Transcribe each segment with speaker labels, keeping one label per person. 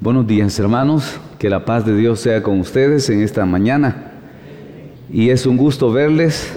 Speaker 1: Buenos días, hermanos, que la paz de Dios sea con ustedes en esta mañana. Y es un gusto verles.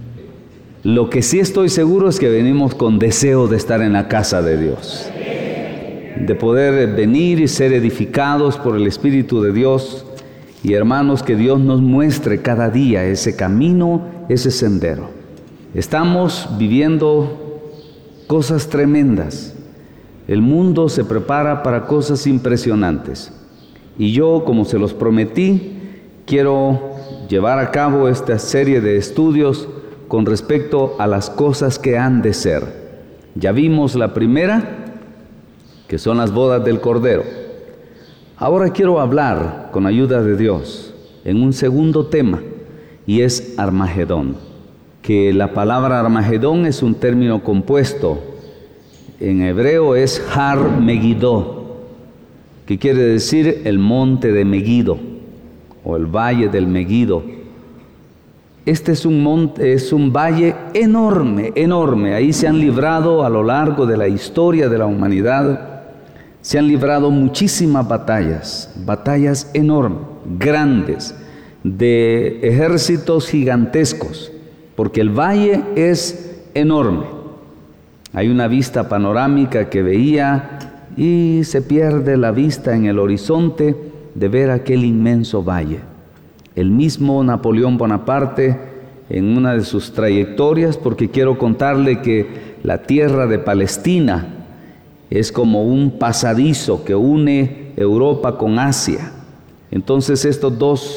Speaker 1: Lo que sí estoy seguro es que venimos con deseo de estar en la casa de Dios, de poder venir y ser edificados por el Espíritu de Dios. Y hermanos, que Dios nos muestre cada día ese camino, ese sendero. Estamos viviendo cosas tremendas. El mundo se prepara para cosas impresionantes. Y yo, como se los prometí, quiero llevar a cabo esta serie de estudios con respecto a las cosas que han de ser. Ya vimos la primera, que son las bodas del Cordero. Ahora quiero hablar, con ayuda de Dios, en un segundo tema, y es Armagedón. Que la palabra Armagedón es un término compuesto. En hebreo es Har Megiddo, que quiere decir el monte de Megiddo, o el valle del Megiddo. Este es un valle enorme, enorme. Ahí se han librado a lo largo de la historia de la humanidad, se han librado muchísimas batallas enormes, grandes, de ejércitos gigantescos, porque el valle es enorme. Hay una vista panorámica que veía y se pierde la vista en el horizonte de ver aquel inmenso valle. El mismo Napoleón Bonaparte, en una de sus trayectorias, porque quiero contarle que la tierra de Palestina es como un pasadizo que une Europa con Asia. Entonces estos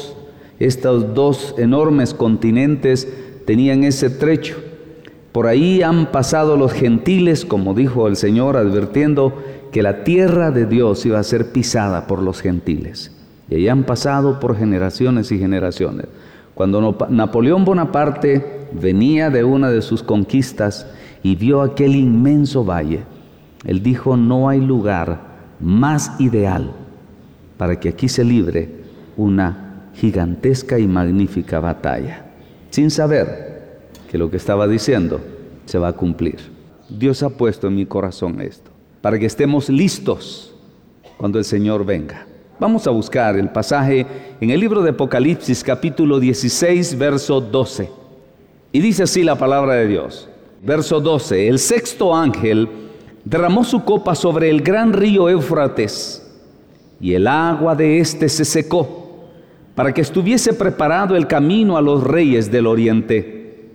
Speaker 1: dos enormes continentes tenían ese trecho. Por ahí han pasado los gentiles, como dijo el Señor, advirtiendo que la tierra de Dios iba a ser pisada por los gentiles. Y ahí han pasado por generaciones y generaciones. Cuando Napoleón Bonaparte venía de una de sus conquistas y vio aquel inmenso valle, él dijo: no hay lugar más ideal para que aquí se libre una gigantesca y magnífica batalla, sin saber que lo que estaba diciendo se va a cumplir. Dios ha puesto en mi corazón esto, para que estemos listos cuando el Señor venga. Vamos a buscar el pasaje en el libro de Apocalipsis, capítulo 16, verso 12. Y dice así la palabra de Dios. Verso 12. El sexto ángel derramó su copa sobre el gran río Éufrates, y el agua de éste se secó, para que estuviese preparado el camino a los reyes del oriente.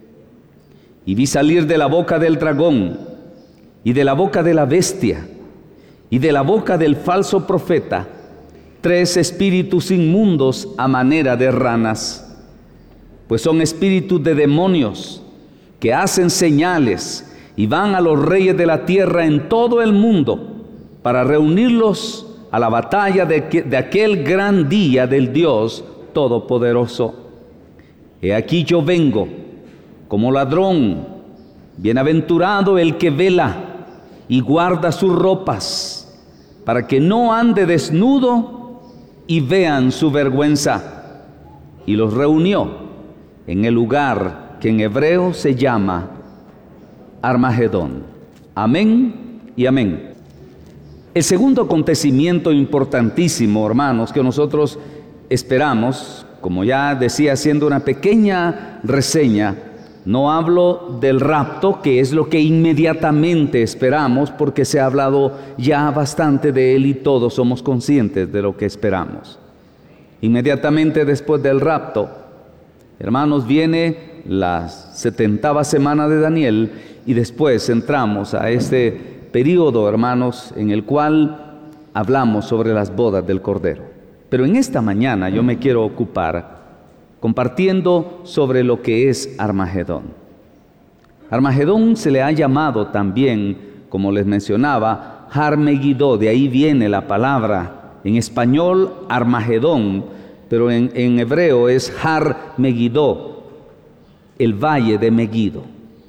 Speaker 1: Y vi salir de la boca del dragón, y de la boca de la bestia, y de la boca del falso profeta, 3 espíritus inmundos a manera de ranas, pues son espíritus de demonios que hacen señales y van a los reyes de la tierra en todo el mundo para reunirlos a la batalla de aquel gran día del Dios Todopoderoso. He aquí yo vengo como ladrón. Bienaventurado el que vela y guarda sus ropas, para que no ande desnudo y vean su vergüenza. Y los reunió en el lugar que en hebreo se llama Armagedón. Amén y amén. El segundo acontecimiento importantísimo, hermanos, que nosotros esperamos, como ya decía, haciendo una pequeña reseña, no hablo del rapto, que es lo que inmediatamente esperamos, porque se ha hablado ya bastante de él y todos somos conscientes de lo que esperamos. Inmediatamente después del rapto, hermanos, viene la 70ª semana de Daniel, y después entramos a este periodo, hermanos, en el cual hablamos sobre las bodas del Cordero. Pero en esta mañana yo me quiero ocupar compartiendo sobre lo que es Armagedón. Armagedón se le ha llamado también, como les mencionaba, Har Megiddo, de ahí viene la palabra. En español, Armagedón, pero en hebreo es Har Megiddo, el valle de Megiddo.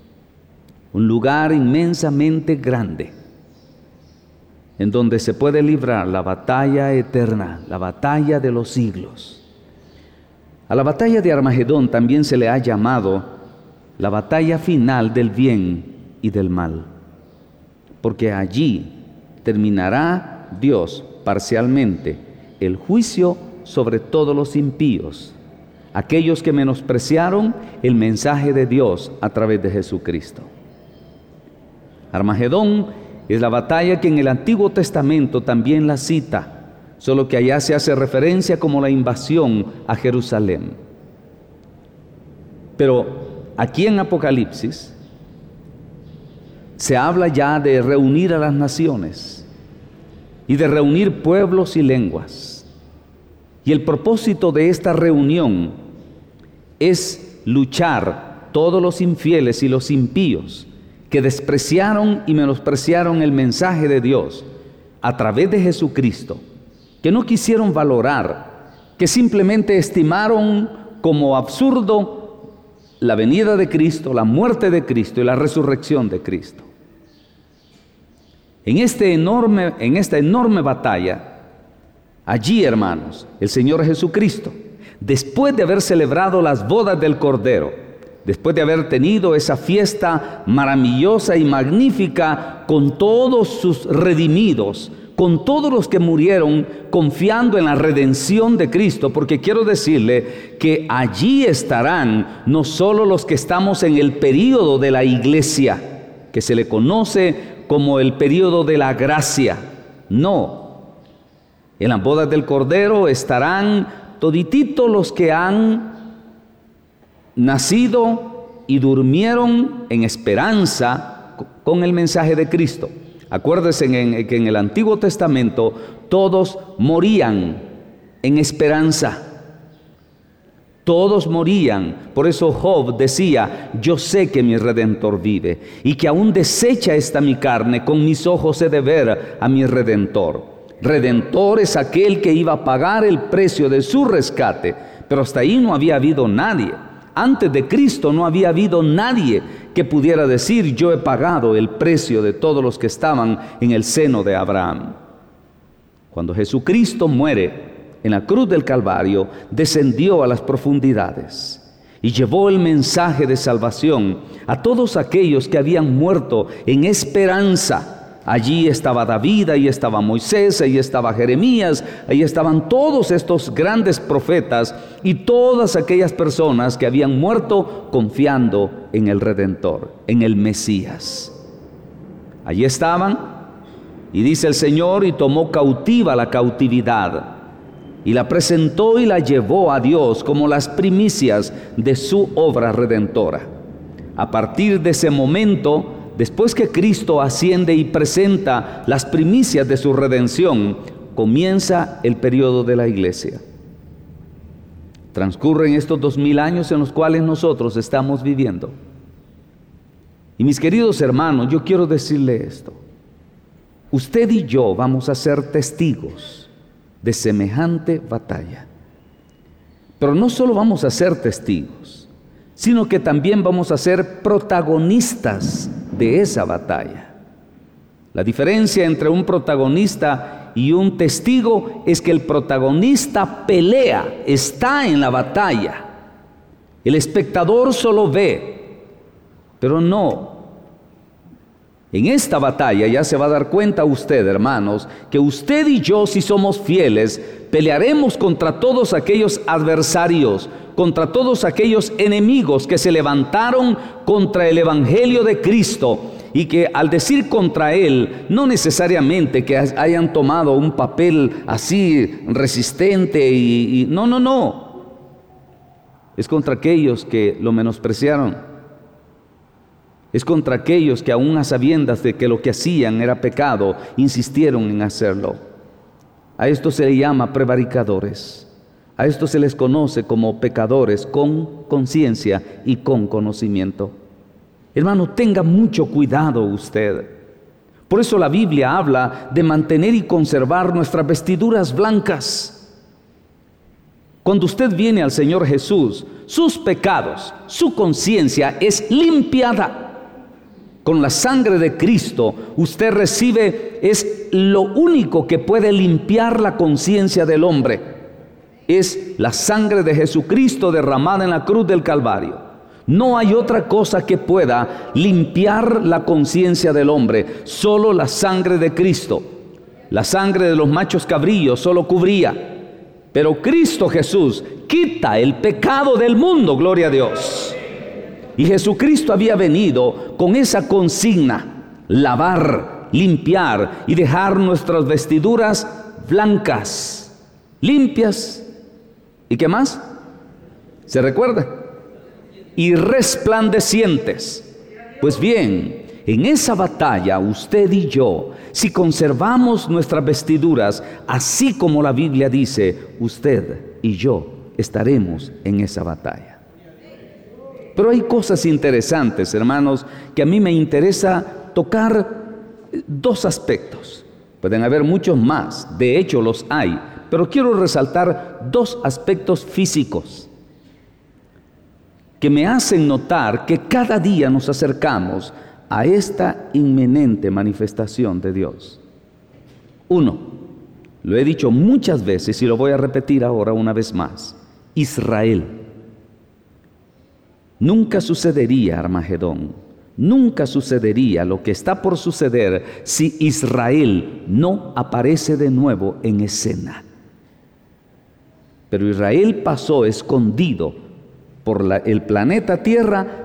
Speaker 1: Un lugar inmensamente grande, en donde se puede librar la batalla eterna, la batalla de los siglos. A la batalla de Armagedón también se le ha llamado la batalla final del bien y del mal, porque allí terminará Dios parcialmente el juicio sobre todos los impíos, aquellos que menospreciaron el mensaje de Dios a través de Jesucristo. Armagedón es la batalla que en el Antiguo Testamento también la cita, solo que allá se hace referencia como la invasión a Jerusalén. Pero aquí en Apocalipsis se habla ya de reunir a las naciones y de reunir pueblos y lenguas. Y el propósito de esta reunión es luchar todos los infieles y los impíos que despreciaron y menospreciaron el mensaje de Dios a través de Jesucristo, que no quisieron valorar, que simplemente estimaron como absurdo la venida de Cristo, la muerte de Cristo y la resurrección de Cristo. En esta enorme batalla, allí, hermanos, el Señor Jesucristo, después de haber celebrado las bodas del Cordero, después de haber tenido esa fiesta maravillosa y magnífica con todos sus redimidos, con todos los que murieron confiando en la redención de Cristo, porque quiero decirle que allí estarán no solo los que estamos en el período de la iglesia, que se le conoce como el período de la gracia. No, en las bodas del Cordero estarán todititos los que han nacido y durmieron en esperanza con el mensaje de Cristo. Acuérdense que en el Antiguo Testamento todos morían en esperanza. Todos morían. Por eso Job decía: yo sé que mi Redentor vive y que aún desecha esta mi carne, con mis ojos he de ver a mi Redentor. Redentor es aquel que iba a pagar el precio de su rescate, pero hasta ahí no había habido nadie. Antes de Cristo no había habido nadie que pudiera decir: yo he pagado el precio de todos los que estaban en el seno de Abraham. Cuando Jesucristo muere en la cruz del Calvario, descendió a las profundidades y llevó el mensaje de salvación a todos aquellos que habían muerto en esperanza. Allí estaba David, ahí estaba Moisés, ahí estaba Jeremías, ahí estaban todos estos grandes profetas y todas aquellas personas que habían muerto confiando en el Redentor, en el Mesías. Allí estaban, y dice el Señor: y tomó cautiva la cautividad, y la presentó y la llevó a Dios como las primicias de su obra redentora. A partir de ese momento, después que Cristo asciende y presenta las primicias de su redención, comienza el periodo de la iglesia. Transcurren estos 2000 años en los cuales nosotros estamos viviendo. Y mis queridos hermanos, yo quiero decirle esto: usted y yo vamos a ser testigos de semejante batalla. Pero no solo vamos a ser testigos, sino que también vamos a ser protagonistas de esa batalla. La diferencia entre un protagonista y un testigo es que el protagonista pelea, está en la batalla. El espectador solo ve, pero no. En esta batalla ya se va a dar cuenta usted, hermanos, que usted y yo, si somos fieles, pelearemos contra todos aquellos adversarios, contra todos aquellos enemigos que se levantaron contra el Evangelio de Cristo, y que al decir contra Él, no necesariamente que hayan tomado un papel así resistente no. Es contra aquellos que lo menospreciaron. Es contra aquellos que, aun a sabiendas de que lo que hacían era pecado, insistieron en hacerlo. A esto se le llama prevaricadores. A esto se les conoce como pecadores con conciencia y con conocimiento. Hermano, tenga mucho cuidado usted. Por eso la Biblia habla de mantener y conservar nuestras vestiduras blancas. Cuando usted viene al Señor Jesús, sus pecados, su conciencia es limpiada. Con la sangre de Cristo, usted recibe, es lo único que puede limpiar la conciencia del hombre. Es la sangre de Jesucristo derramada en la cruz del Calvario. No hay otra cosa que pueda limpiar la conciencia del hombre, solo la sangre de Cristo. La sangre de los machos cabríos solo cubría, pero Cristo Jesús quita el pecado del mundo, gloria a Dios. Y Jesucristo había venido con esa consigna: lavar, limpiar y dejar nuestras vestiduras blancas, limpias. ¿Y qué más? ¿Se recuerda? Y resplandecientes. Pues bien, en esa batalla, usted y yo, si conservamos nuestras vestiduras, así como la Biblia dice, usted y yo estaremos en esa batalla. Pero hay cosas interesantes, hermanos, que a mí me interesa tocar dos aspectos. Pueden haber muchos más, de hecho los hay, pero quiero resaltar dos aspectos físicos que me hacen notar que cada día nos acercamos a esta inminente manifestación de Dios. Uno, lo he dicho muchas veces y lo voy a repetir ahora una vez más: Israel. Nunca sucedería Armagedón, nunca sucedería lo que está por suceder si Israel no aparece de nuevo en escena. Pero Israel pasó escondido por el planeta Tierra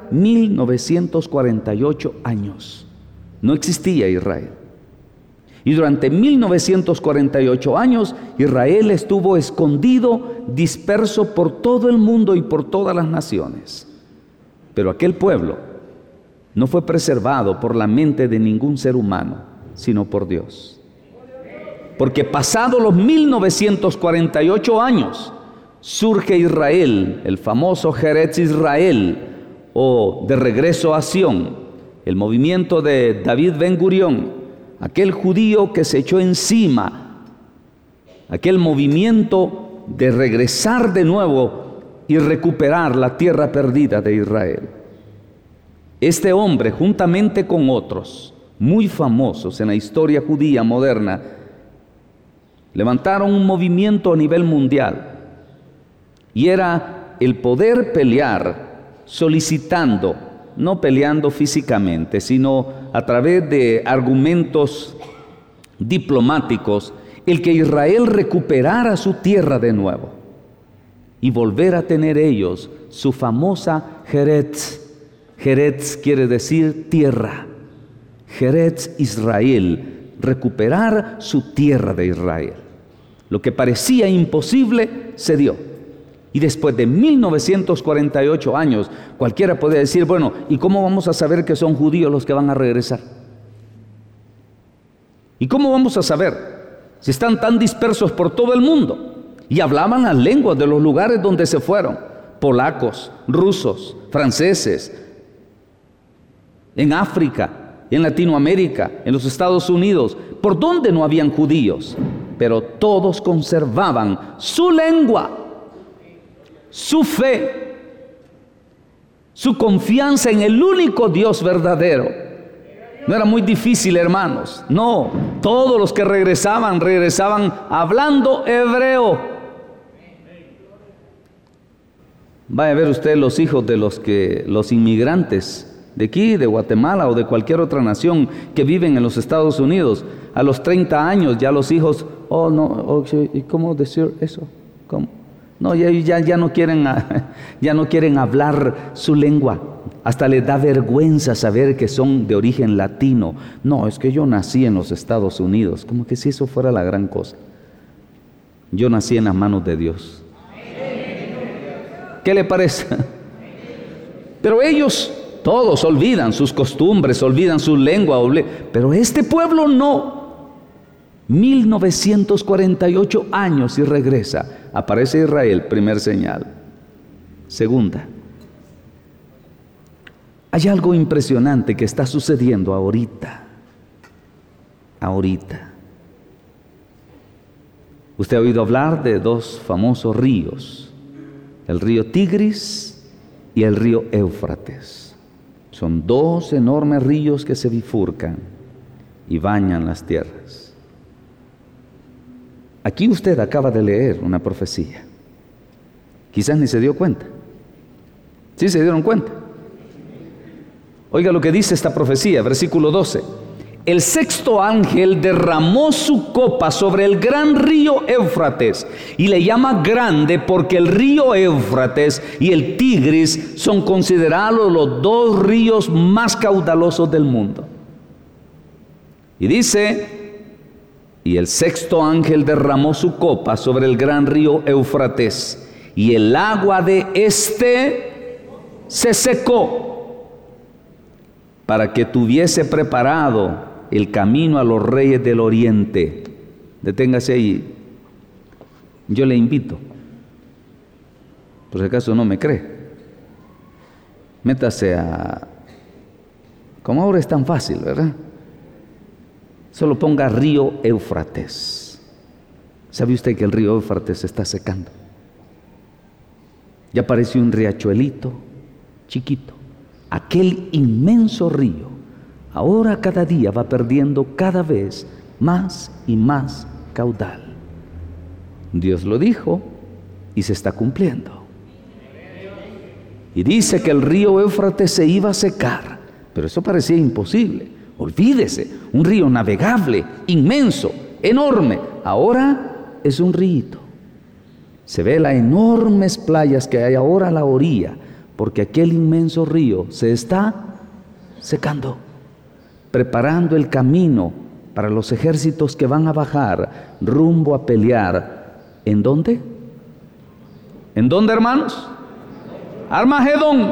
Speaker 1: 1948 años. No existía Israel. Y durante 1948 años Israel estuvo escondido, disperso por todo el mundo y por todas las naciones. Pero aquel pueblo no fue preservado por la mente de ningún ser humano, sino por Dios. Porque pasados los 1948 años, surge Israel, el famoso Eretz Israel, o de regreso a Sión, el movimiento de David Ben Gurión, aquel judío que se echó encima, aquel movimiento de regresar de nuevo y recuperar la tierra perdida de Israel. Este hombre, juntamente con otros muy famosos en la historia judía moderna, levantaron un movimiento a nivel mundial, y era el poder pelear solicitando, no peleando físicamente, sino a través de argumentos diplomáticos, el que Israel recuperara su tierra de nuevo y volver a tener ellos su famosa Eretz. Eretz quiere decir tierra. Eretz Israel, recuperar su tierra de Israel. Lo que parecía imposible se dio. Y después de 1948 años, cualquiera puede decir, bueno, ¿y cómo vamos a saber que son judíos los que van a regresar? ¿Y cómo vamos a saber si están tan dispersos por todo el mundo? Y hablaban las lenguas de los lugares donde se fueron: polacos, rusos, franceses, en África, en Latinoamérica, en los Estados Unidos, por donde no habían judíos, pero todos conservaban su lengua, su fe, su confianza en el único Dios verdadero. No era muy difícil, hermanos. No, todos los que regresaban hablando hebreo. Vaya a ver usted los hijos de los inmigrantes de aquí, de Guatemala o de cualquier otra nación que viven en los Estados Unidos. A los 30 años ya los hijos, ¿y cómo decir eso? ¿Cómo? No, ya no quieren hablar su lengua. Hasta les da vergüenza saber que son de origen latino. No, es que yo nací en los Estados Unidos. Como que si eso fuera la gran cosa. Yo nací en las manos de Dios. ¿Qué le parece? Pero ellos todos olvidan sus costumbres, olvidan su lengua, pero este pueblo no. 1948 años y regresa. Aparece Israel, primer señal. Segunda, hay algo impresionante que está sucediendo ahorita. Usted ha oído hablar de dos famosos ríos, el río Tigris y el río Éufrates. Son dos enormes ríos que se bifurcan y bañan las tierras. Aquí usted acaba de leer una profecía. Quizás ni se dio cuenta. ¿Sí se dieron cuenta? Oiga lo que dice esta profecía, versículo 12. el sexto ángel derramó su copa sobre el gran río Éufrates, y le llama grande porque el río Éufrates y el Tigris son considerados los dos ríos más caudalosos del mundo. Y dice, y el sexto ángel derramó su copa sobre el gran río Éufrates, y el agua de este se secó, para que tuviese preparado el camino a los reyes del oriente. Deténgase ahí. Yo le invito, por si acaso no me cree, métase a, como ahora es tan fácil, ¿verdad? Solo ponga río Éufrates. ¿Sabe usted que el río Éufrates se está secando? Ya apareció un riachuelito chiquito. Aquel inmenso río ahora cada día va perdiendo cada vez más y más caudal. Dios lo dijo y se está cumpliendo. Y dice que el río Éufrates se iba a secar, pero eso parecía imposible. Olvídese, un río navegable, inmenso, enorme. Ahora es un río. Se ve las enormes playas que hay ahora a la orilla, porque aquel inmenso río se está secando, preparando el camino para los ejércitos que van a bajar rumbo a pelear. ¿En dónde? ¿En dónde, hermanos? Armagedón,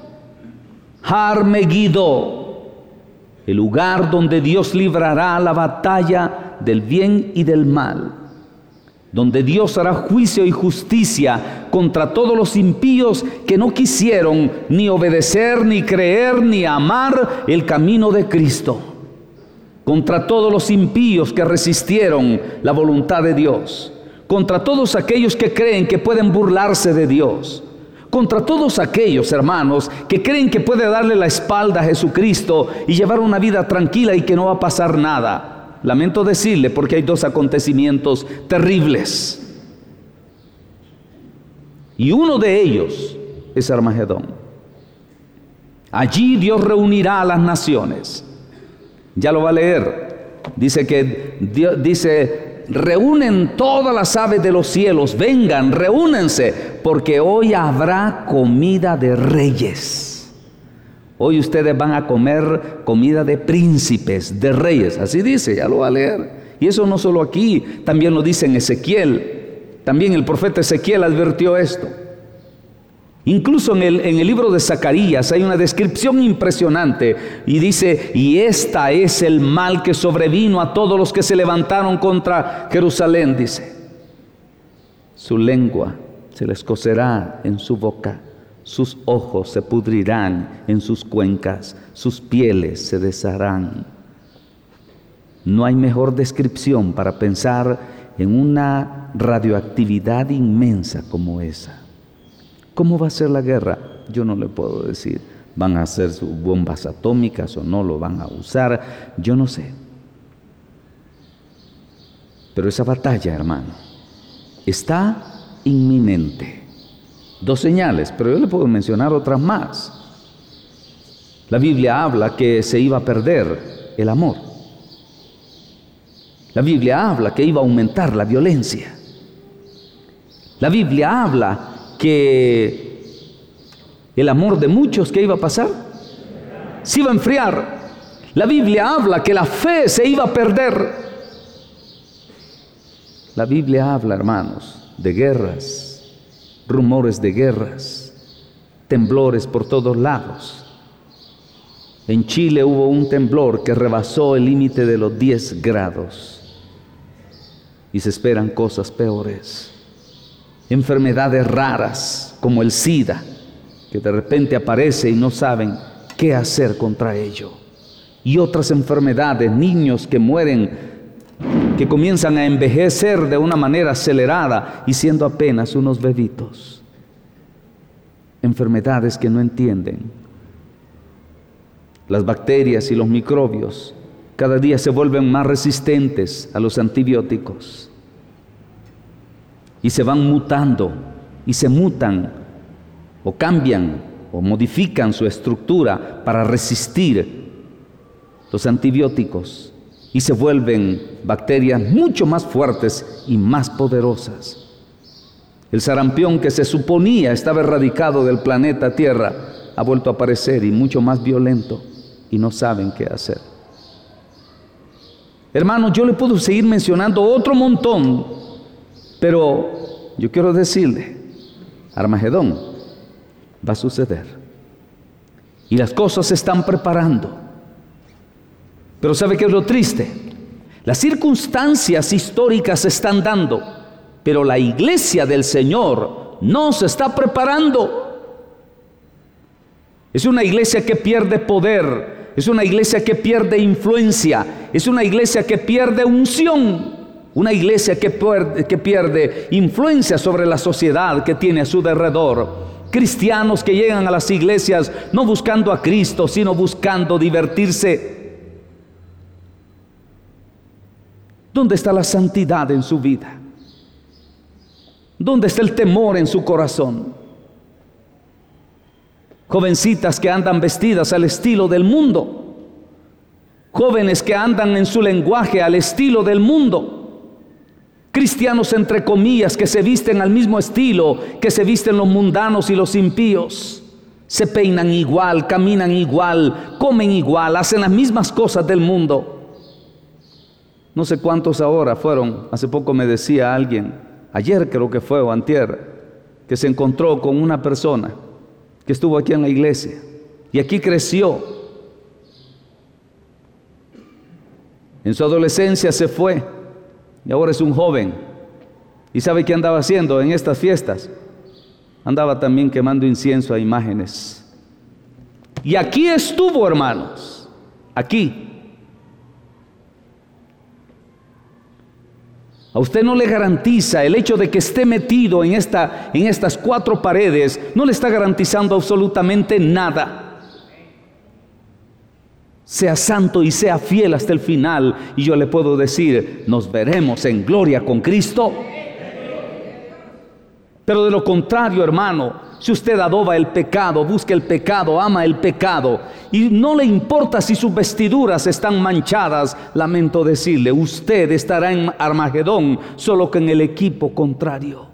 Speaker 1: Armegiddo, el lugar donde Dios librará la batalla del bien y del mal, donde Dios hará juicio y justicia contra todos los impíos que no quisieron ni obedecer, ni creer, ni amar el camino de Cristo, contra todos los impíos que resistieron la voluntad de Dios, contra todos aquellos que creen que pueden burlarse de Dios, contra todos aquellos, hermanos, que creen que puede darle la espalda a Jesucristo y llevar una vida tranquila y que no va a pasar nada. Lamento decirle, porque hay dos acontecimientos terribles. Y uno de ellos es Armagedón. Allí Dios reunirá a las naciones. Ya lo va a leer. Dice que Dios dice: reúnen todas las aves de los cielos, vengan, reúnense, porque hoy habrá comida de reyes. Hoy ustedes van a comer comida de príncipes, de reyes. Así dice, ya lo va a leer. Y eso no solo aquí, también lo dice en Ezequiel. También el profeta Ezequiel advirtió esto. Incluso en el libro de Zacarías hay una descripción impresionante. Y dice: y esta es el mal que sobrevino a todos los que se levantaron contra Jerusalén, dice. Su lengua se les cocerá en su boca. Sus ojos se pudrirán en sus cuencas, sus pieles se desharán. No hay mejor descripción para pensar en una radioactividad inmensa como esa. ¿Cómo va a ser la guerra? Yo no le puedo decir. ¿Van a hacer sus bombas atómicas o no lo van a usar? Yo no sé. Pero esa batalla, hermano, está inminente. Dos señales, pero yo le puedo mencionar otras más. La Biblia habla que se iba a perder el amor. La Biblia habla que iba a aumentar la violencia. La Biblia habla que el amor de muchos, ¿qué iba a pasar? Se iba a enfriar. La Biblia habla que la fe se iba a perder. La Biblia habla, hermanos, de guerras, rumores de guerras, temblores por todos lados. En Chile hubo un temblor que rebasó el límite de los 10 grados y se esperan cosas peores. Enfermedades raras como el SIDA, que de repente aparece y no saben qué hacer contra ello. Y otras enfermedades, niños que mueren, que comienzan a envejecer de una manera acelerada y siendo apenas unos bebitos. Enfermedades que no entienden. Las bacterias y los microbios cada día se vuelven más resistentes a los antibióticos y se van mutando y se mutan o cambian o modifican su estructura para resistir los antibióticos, y se vuelven bacterias mucho más fuertes y más poderosas. El sarampión, que se suponía estaba erradicado del planeta Tierra, ha vuelto a aparecer y mucho más violento, y no saben qué hacer. Hermanos, yo le puedo seguir mencionando otro montón, pero yo quiero decirle, Armagedón va a suceder y las cosas se están preparando. Pero ¿sabe qué es lo triste? Las circunstancias históricas se están dando, pero la iglesia del Señor no se está preparando. Es una iglesia que pierde poder, es una iglesia que pierde influencia, es una iglesia que pierde unción, una iglesia que pierde influencia sobre la sociedad que tiene a su derredor. Cristianos que llegan a las iglesias no buscando a Cristo, sino buscando divertirse. ¿Dónde está la santidad en su vida? ¿Dónde está el temor en su corazón? Jovencitas que andan vestidas al estilo del mundo. Jóvenes que andan en su lenguaje al estilo del mundo. Cristianos entre comillas que se visten al mismo estilo que se visten los mundanos y los impíos. Se peinan igual, caminan igual, comen igual, hacen las mismas cosas del mundo. No sé cuántos ahora fueron, hace poco me decía alguien, ayer creo que fue o antier, que se encontró con una persona que estuvo aquí en la iglesia y aquí creció. En su adolescencia se fue y ahora es un joven. ¿Y sabe qué andaba haciendo en estas fiestas? Andaba también quemando incienso a imágenes. Y aquí estuvo, hermanos, aquí. A usted no le garantiza el hecho de que esté metido en estas cuatro paredes, no le está garantizando absolutamente nada. Sea santo y sea fiel hasta el final, y yo le puedo decir, nos veremos en gloria con Cristo. Pero de lo contrario, hermano, si usted adoba el pecado, busca el pecado, ama el pecado, y no le importa si sus vestiduras están manchadas, lamento decirle, usted estará en Armagedón, solo que en el equipo contrario.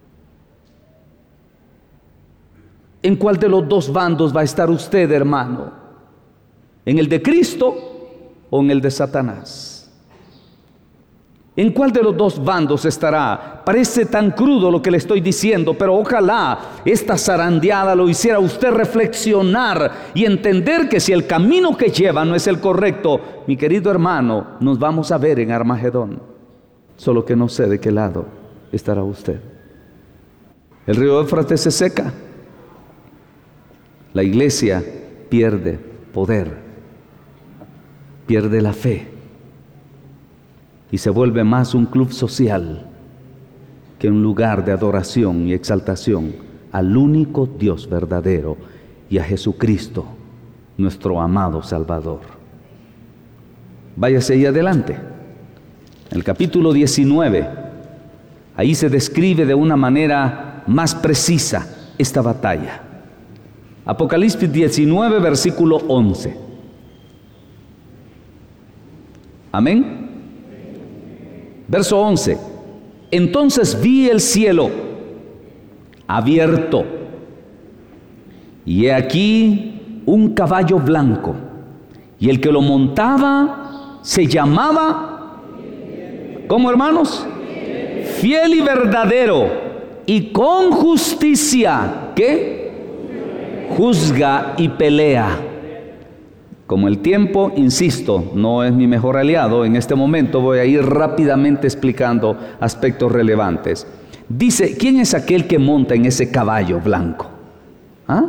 Speaker 1: ¿En cuál de los dos bandos va a estar usted, hermano? ¿En el de Cristo o en el de Satanás? ¿En cuál de los dos bandos estará? Parece tan crudo lo que le estoy diciendo, pero ojalá esta zarandeada lo hiciera usted reflexionar y entender que si el camino que lleva no es el correcto, mi querido hermano, nos vamos a ver en Armagedón. Solo que no sé de qué lado estará usted. El río Éufrates se seca. La iglesia pierde poder, pierde la fe. Y se vuelve más un club social que un lugar de adoración y exaltación al único Dios verdadero y a Jesucristo, nuestro amado Salvador. Váyase ahí adelante. En el capítulo 19, ahí se describe de una manera más precisa esta batalla. Apocalipsis 19, versículo 11. Amén. Verso 11. Entonces vi el cielo abierto, y he aquí un caballo blanco, y el que lo montaba se llamaba, ¿cómo, hermanos? Fiel y verdadero, y con justicia, ¿qué? Juzga y pelea. Como el tiempo, insisto, no es mi mejor aliado, en este momento voy a ir rápidamente explicando aspectos relevantes. Dice, ¿quién es aquel que monta en ese caballo blanco? ¿Ah?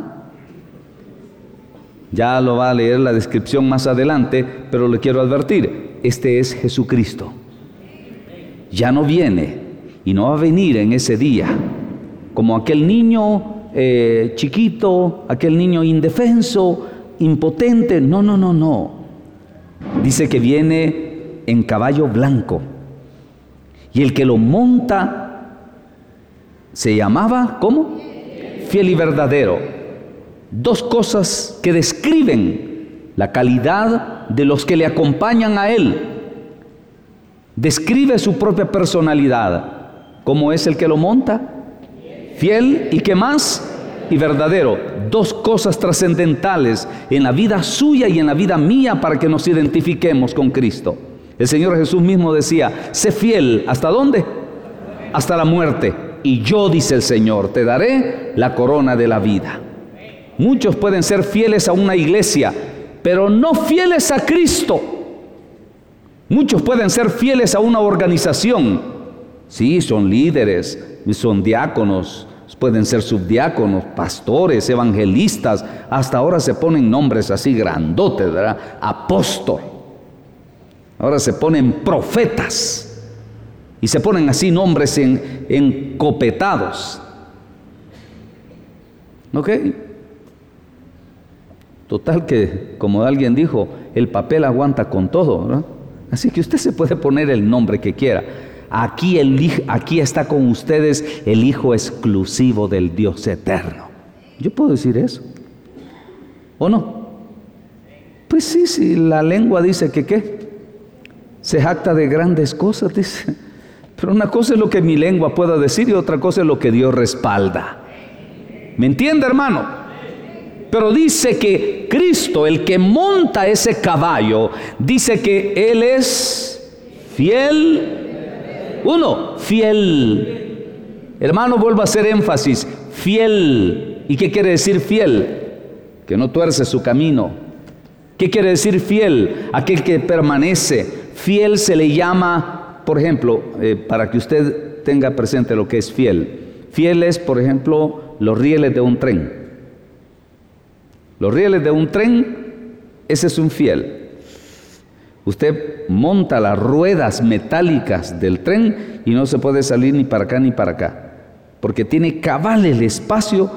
Speaker 1: Ya lo va a leer la descripción más adelante, pero le quiero advertir, este es Jesucristo. Ya no viene y no va a venir en ese día como aquel niño chiquito, aquel niño indefenso, impotente. No. Dice que viene en caballo blanco, y el que lo monta se llamaba, ¿cómo? Fiel y verdadero. Dos cosas que describen la calidad de los que le acompañan a Él. Describe su propia personalidad. ¿Cómo es el que lo monta? Fiel y ¿qué más? Y verdadero. Dos cosas trascendentales en la vida suya y en la vida mía para que nos identifiquemos con Cristo. El Señor Jesús mismo decía: sé fiel, ¿hasta dónde? Hasta la muerte. Y yo, dice el Señor, te daré la corona de la vida. Muchos pueden ser fieles a una iglesia, pero no fieles a Cristo. Muchos pueden ser fieles a una organización. Sí, son líderes, son diáconos, pueden ser subdiáconos, pastores, evangelistas. Hasta ahora se ponen nombres así grandotes, ¿verdad? Apóstol. Ahora se ponen profetas. Y se ponen así nombres encopetados. ¿Ok? Total que, como alguien dijo, el papel aguanta con todo, ¿verdad? Así que usted se puede poner el nombre que quiera. Aquí está con ustedes el Hijo exclusivo del Dios eterno. ¿Yo puedo decir eso? ¿O no? Pues sí, sí, la lengua dice que ¿qué? Se jacta de grandes cosas, dice. Pero una cosa es lo que mi lengua pueda decir y otra cosa es lo que Dios respalda. ¿Me entiende, hermano? Pero dice que Cristo, el que monta ese caballo, dice que Él es fiel. Uno, fiel. Hermano, vuelvo a hacer énfasis. Fiel. ¿Y qué quiere decir fiel? Que no tuerce su camino. ¿Qué quiere decir fiel? Aquel que permanece. Fiel se le llama, por ejemplo, para que usted tenga presente lo que es fiel. Fiel es, por ejemplo, los rieles de un tren. Los rieles de un tren, ese es un fiel. Usted monta las ruedas metálicas del tren y no se puede salir ni para acá ni para acá, porque tiene cabal el espacio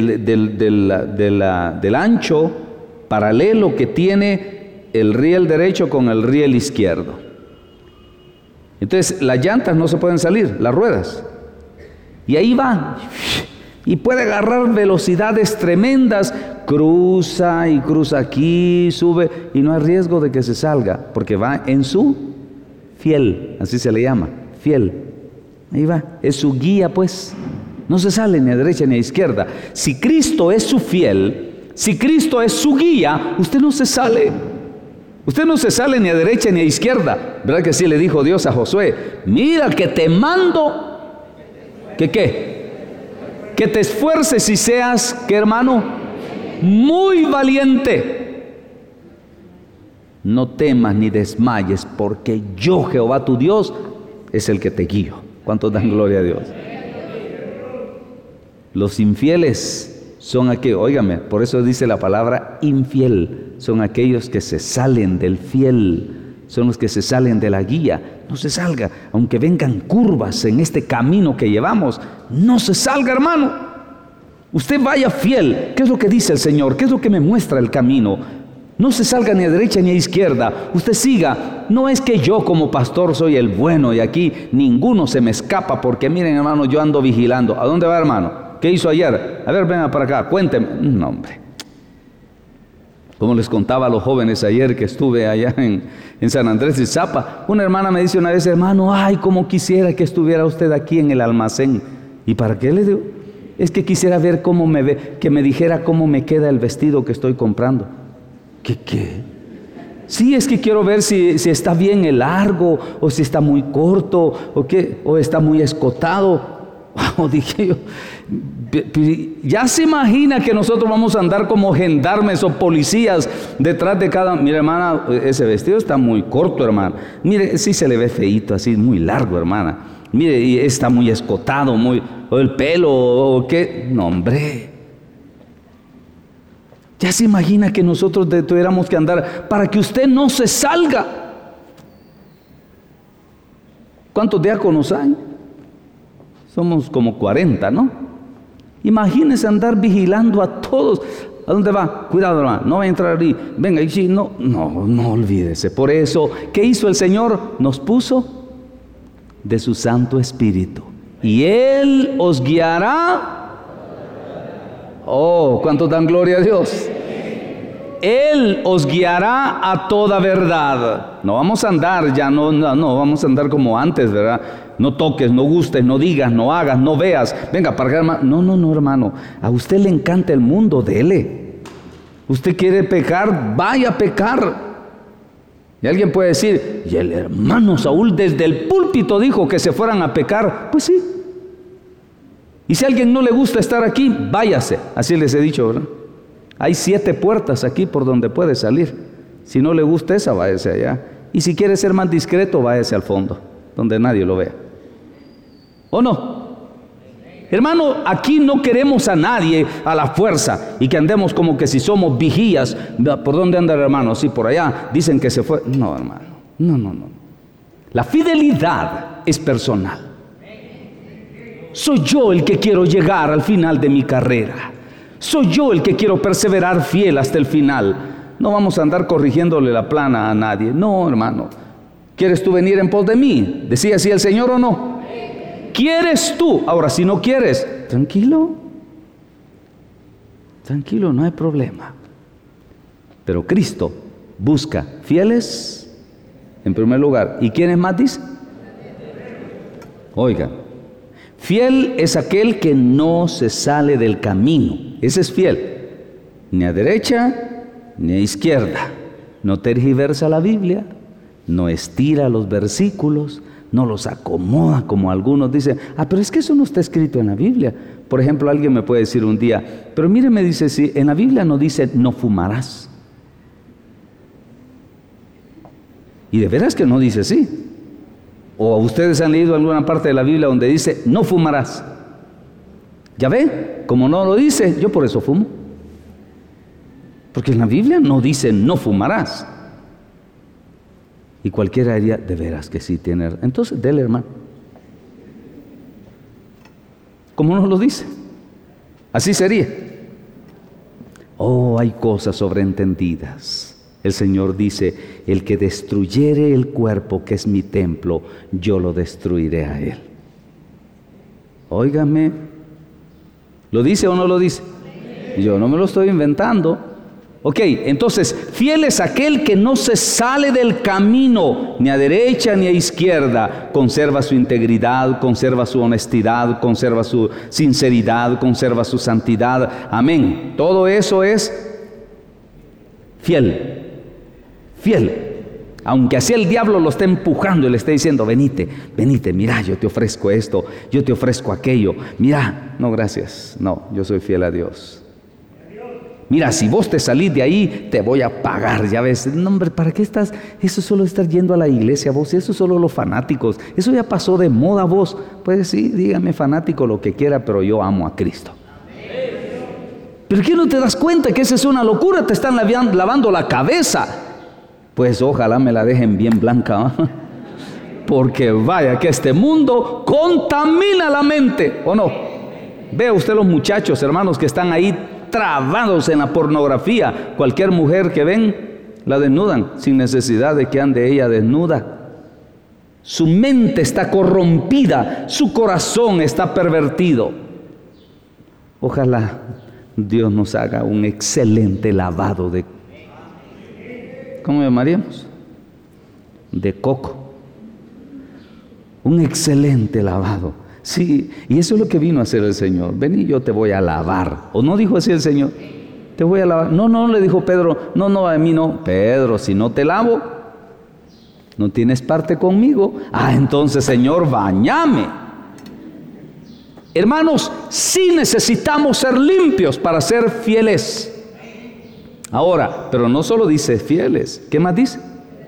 Speaker 1: del ancho paralelo que tiene el riel derecho con el riel izquierdo. Entonces las llantas no se pueden salir, las ruedas, y ahí va, y puede agarrar velocidades tremendas, cruza y cruza aquí, sube, y no hay riesgo de que se salga, porque va en su fiel, así se le llama, fiel. Ahí va, es su guía, pues, no se sale ni a derecha ni a izquierda. Si Cristo es su fiel, si Cristo es su guía, usted no se sale. Usted no se sale ni a derecha ni a izquierda. ¿Verdad que así le dijo Dios a Josué? Mira que te mando, ¿que qué? Que te esfuerces y seas, ¿qué, hermano? Muy valiente. No temas ni desmayes, porque yo, Jehová tu Dios, es el que te guío. ¿Cuántos dan gloria a Dios? Los infieles son aquellos, óigame, por eso dice la palabra infiel, son aquellos que se salen del fiel, son los que se salen de la guía. No se salga, aunque vengan curvas en este camino que llevamos, no se salga, hermano. Usted vaya fiel. ¿Qué es lo que dice el Señor? ¿Qué es lo que me muestra el camino? No se salga ni a derecha ni a izquierda. Usted siga. No es que yo como pastor soy el bueno y aquí ninguno se me escapa, porque miren, hermano, yo ando vigilando. ¿A dónde va, hermano? ¿Qué hizo ayer? A ver, venga para acá, cuénteme. No, hombre. Como les contaba a los jóvenes ayer que estuve allá en San Andrés de Zapa, una hermana me dice una vez: hermano, ay, cómo quisiera que estuviera usted aquí en el almacén. ¿Y para qué? Le digo, es que quisiera ver cómo me ve, que me dijera cómo me queda el vestido que estoy comprando. ¿Qué? Sí, es que quiero ver si está bien el largo, o si está muy corto, o está muy escotado. Wow, dije yo, ya se imagina que nosotros vamos a andar como gendarmes o policías detrás de cada... Mira, hermana, ese vestido está muy corto, hermana. Mire, sí se le ve feíto, así muy largo, hermana. Mire, y está muy escotado, o el pelo, o qué. No, hombre. Ya se imagina que nosotros tuviéramos que andar para que usted no se salga. ¿Cuántos diáconos hay? Somos como 40, ¿no? Imagínese andar vigilando a todos. ¿A dónde va? Cuidado, hermano, no va a entrar ahí. Venga, y sí, no olvídese. Por eso, ¿qué hizo el Señor? Nos puso de su Santo Espíritu. Y Él os guiará. Oh, ¿cuántos dan gloria a Dios? Él os guiará a toda verdad. No vamos a andar ya, no vamos a andar como antes, ¿verdad? No toques, no gustes, no digas, no hagas, no veas. Venga, para acá, hermano. No, hermano. A usted le encanta el mundo, dele. Usted quiere pecar, vaya a pecar. Y alguien puede decir, y el hermano Saúl desde el púlpito dijo que se fueran a pecar. Pues sí. Y si a alguien no le gusta estar aquí, váyase. Así les he dicho, ¿verdad? Hay 7 puertas aquí por donde puede salir. Si no le gusta esa, váyase allá. Y si quiere ser más discreto, váyase al fondo, donde nadie lo vea. ¿O no? Hermano, aquí no queremos a nadie a la fuerza y que andemos como que si somos vigías. ¿Por dónde anda el hermano? Sí, por allá. Dicen que se fue. No, hermano. No. La fidelidad es personal. Soy yo el que quiero llegar al final de mi carrera. Soy yo el que quiero perseverar fiel hasta el final. No vamos a andar corrigiéndole la plana a nadie. No, hermano. ¿Quieres tú venir en pos de mí? ¿Decía así el Señor o no? ¿Quieres tú? Ahora, si no quieres, tranquilo, no hay problema. Pero Cristo busca fieles en primer lugar. ¿Y quiénes más dice? Oigan, fiel es aquel que no se sale del camino. Ese es fiel. Ni a derecha, ni a izquierda. No tergiversa la Biblia, no estira los versículos, no los acomoda como algunos dicen. Pero es que eso no está escrito en la Biblia. Por ejemplo, alguien me puede decir un día, pero mire, me dice, si en la Biblia no dice no fumarás. Y de veras que no dice así. O ustedes han leído alguna parte de la Biblia donde dice no fumarás. Ya ve, como no lo dice, yo por eso fumo. Porque en la Biblia no dice no fumarás. Y cualquiera diría, de veras que sí tiene. Entonces, dele, hermano. ¿Cómo nos lo dice? Así sería. Hay cosas sobreentendidas. El Señor dice, el que destruyere el cuerpo que es mi templo, yo lo destruiré a él. Óigame, ¿lo dice o no lo dice? Yo no me lo estoy inventando. Ok, entonces, fiel es aquel que no se sale del camino, ni a derecha ni a izquierda. Conserva su integridad, conserva su honestidad, conserva su sinceridad, conserva su santidad. Amén. Todo eso es fiel. Aunque así el diablo lo esté empujando y le esté diciendo, venite, mira, yo te ofrezco esto, yo te ofrezco aquello. Mira, no, gracias, no, yo soy fiel a Dios. Mira, si vos te salís de ahí, te voy a pagar, ya ves. No, hombre, ¿para qué estás? Eso solo estar yendo a la iglesia, vos. Eso solo los fanáticos. Eso ya pasó de moda, vos. Pues sí, dígame fanático lo que quiera, pero yo amo a Cristo. ¿Pero qué no te das cuenta que esa es una locura? Te están lavando la cabeza. Pues ojalá me la dejen bien blanca, ¿eh? Porque vaya que este mundo contamina la mente, ¿o no? Vea usted los muchachos, hermanos, que están ahí trabados en la pornografía. Cualquier mujer que ven, la desnudan, sin necesidad de que ande ella desnuda. Su mente está corrompida, su corazón está pervertido. Ojalá Dios nos haga un excelente lavado de, ¿cómo llamaríamos? De coco. Un excelente lavado. Sí, y eso es lo que vino a hacer el Señor. Ven y yo te voy a lavar. ¿O no dijo así el Señor? Te voy a lavar. No, le dijo Pedro. No, a mí no. Pedro, si no te lavo, no tienes parte conmigo. Entonces, Señor, bañame. Hermanos, sí necesitamos ser limpios para ser fieles. Ahora, pero no solo dice fieles. ¿Qué más dice?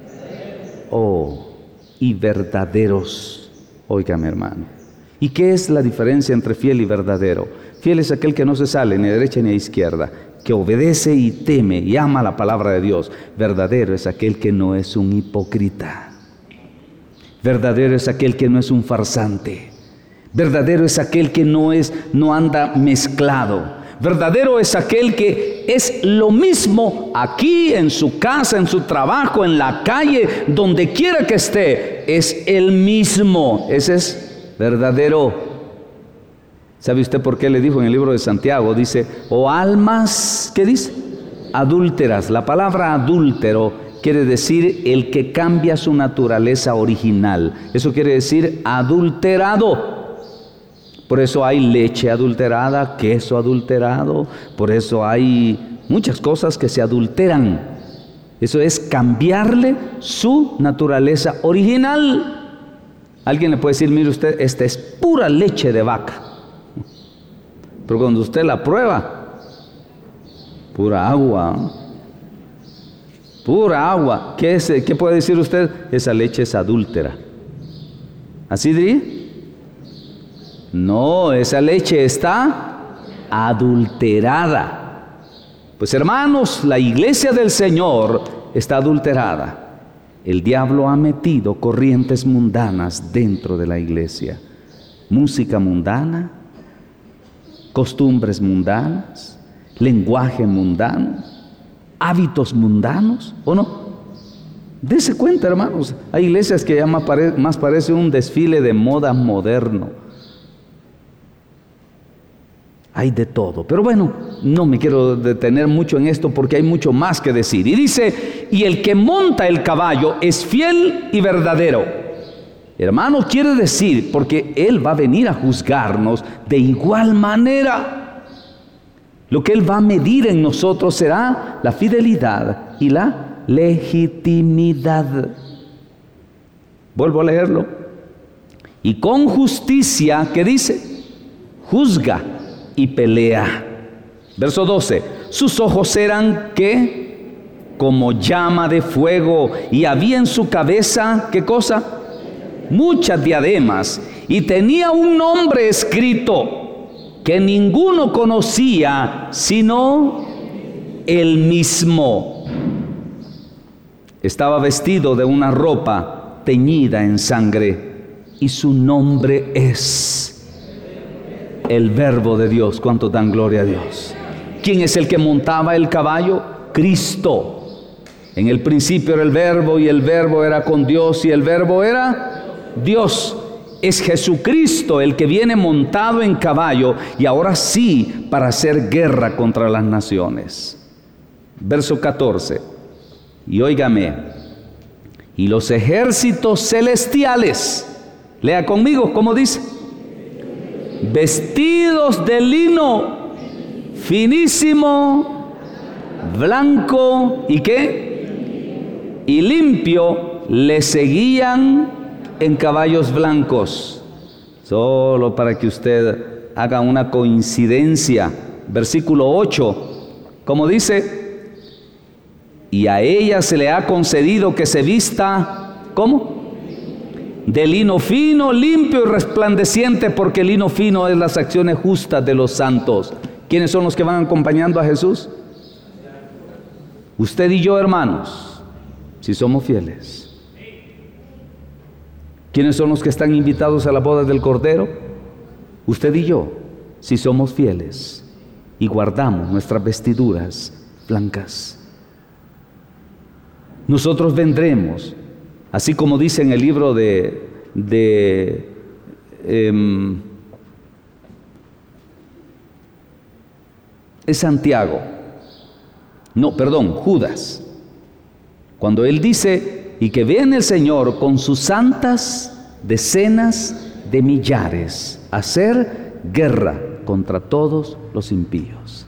Speaker 1: Y verdaderos. Óigame, hermano. ¿Y qué es la diferencia entre fiel y verdadero? Fiel es aquel que no se sale ni a derecha ni a izquierda, que obedece y teme y ama la palabra de Dios. Verdadero es aquel que no es un hipócrita. Verdadero es aquel que no es un farsante. Verdadero es aquel que no anda mezclado. Verdadero es aquel que es lo mismo aquí, en su casa, en su trabajo, en la calle, donde quiera que esté, es el mismo. Ese es verdadero. ¿Sabe usted por qué le dijo en el libro de Santiago? Dice, almas, ¿qué dice? adúlteras. La palabra adúltero quiere decir el que cambia su naturaleza original. Eso quiere decir adulterado. Por eso hay leche adulterada, queso adulterado, por eso hay muchas cosas que se adulteran. Eso es cambiarle su naturaleza original. Alguien le puede decir, mire usted, esta es pura leche de vaca. Pero cuando usted la prueba, pura agua. Pura agua. ¿Qué puede decir usted? Esa leche es adúltera. ¿Así diría? No, esa leche está adulterada. Pues hermanos, la iglesia del Señor está adulterada. El diablo ha metido corrientes mundanas dentro de la iglesia. Música mundana, costumbres mundanas, lenguaje mundano, hábitos mundanos, ¿o no? Dese cuenta, hermanos, hay iglesias que ya más parece un desfile de moda moderno. Hay de todo, pero bueno, no me quiero detener mucho en esto porque hay mucho más que decir. Y dice, y el que monta el caballo es fiel y verdadero. Hermano, quiere decir, porque Él va a venir a juzgarnos de igual manera. Lo que Él va a medir en nosotros será la fidelidad y la legitimidad. Vuelvo a leerlo. Y con justicia, ¿qué dice? Juzga y pelea. Verso 12. Sus ojos eran, ¿qué? Como llama de fuego, y había en su cabeza, ¿qué cosa? Muchas diademas, y tenía un nombre escrito que ninguno conocía sino él mismo. Estaba vestido de una ropa teñida en sangre, y su nombre es el Verbo de Dios. ¿Cuánto dan gloria a Dios? ¿Quién es el que montaba el caballo? Cristo. En el principio era el Verbo, y el Verbo era con Dios, y el Verbo era Dios. Es Jesucristo el que viene montado en caballo, y ahora sí para hacer guerra contra las naciones. Verso 14. Y óigame, y los ejércitos celestiales, lea conmigo, ¿cómo dice? Vestidos de lino finísimo, blanco, ¿y qué? Y limpio, le seguían en caballos blancos. Solo para que usted haga una coincidencia. Versículo 8, ¿cómo dice? Y a ella se le ha concedido que se vista, ¿cómo? De lino fino, limpio y resplandeciente, porque el lino fino es las acciones justas de los santos. ¿Quiénes son los que van acompañando a Jesús? Usted y yo, hermanos, si somos fieles. ¿Quiénes son los que están invitados a la boda del Cordero? Usted y yo, si somos fieles y guardamos nuestras vestiduras blancas. Nosotros vendremos, así como dice en el libro de Santiago, Judas, cuando él dice, y que viene el Señor con sus santas decenas de millares a hacer guerra contra todos los impíos.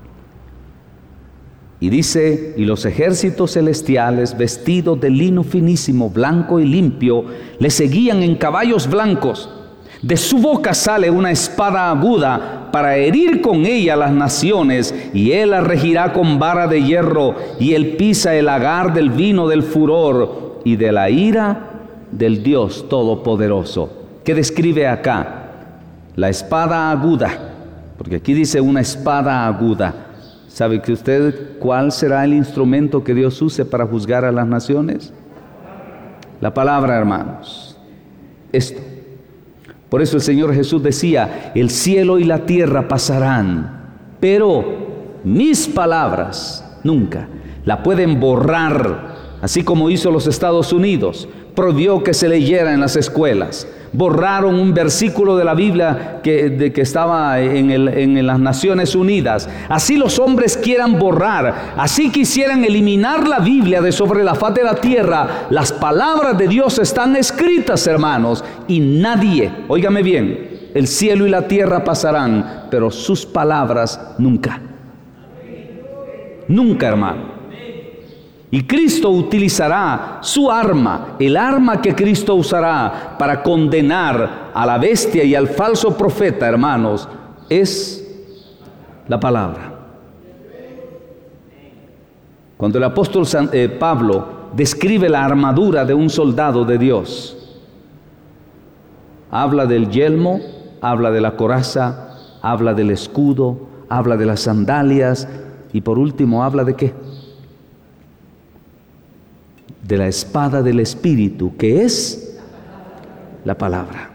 Speaker 1: Y dice, y los ejércitos celestiales, vestidos de lino finísimo, blanco y limpio, le seguían en caballos blancos. De su boca sale una espada aguda para herir con ella las naciones, y él la regirá con vara de hierro, y él pisa el lagar del vino del furor y de la ira del Dios Todopoderoso. ¿Qué describe acá? La espada aguda, porque aquí dice una espada aguda. ¿Sabe que usted cuál será el instrumento que Dios use para juzgar a las naciones? La palabra, hermanos. Esto. Por eso el Señor Jesús decía, el cielo y la tierra pasarán, pero mis palabras nunca. La pueden borrar, así como hizo los Estados Unidos. Prohibió que se leyera en las escuelas. Borraron un versículo de la Biblia que estaba en las Naciones Unidas. Así los hombres quieran borrar, así quisieran eliminar la Biblia de sobre la faz de la tierra. Las palabras de Dios están escritas, hermanos, y nadie, óigame bien, el cielo y la tierra pasarán, pero sus palabras nunca. Nunca, hermano. Y Cristo utilizará su arma, el arma que Cristo usará para condenar a la bestia y al falso profeta, hermanos, es la palabra. Cuando el apóstol Pablo describe la armadura de un soldado de Dios, habla del yelmo, habla de la coraza, habla del escudo, habla de las sandalias y por último habla ¿de qué? De la espada del Espíritu, que es la palabra.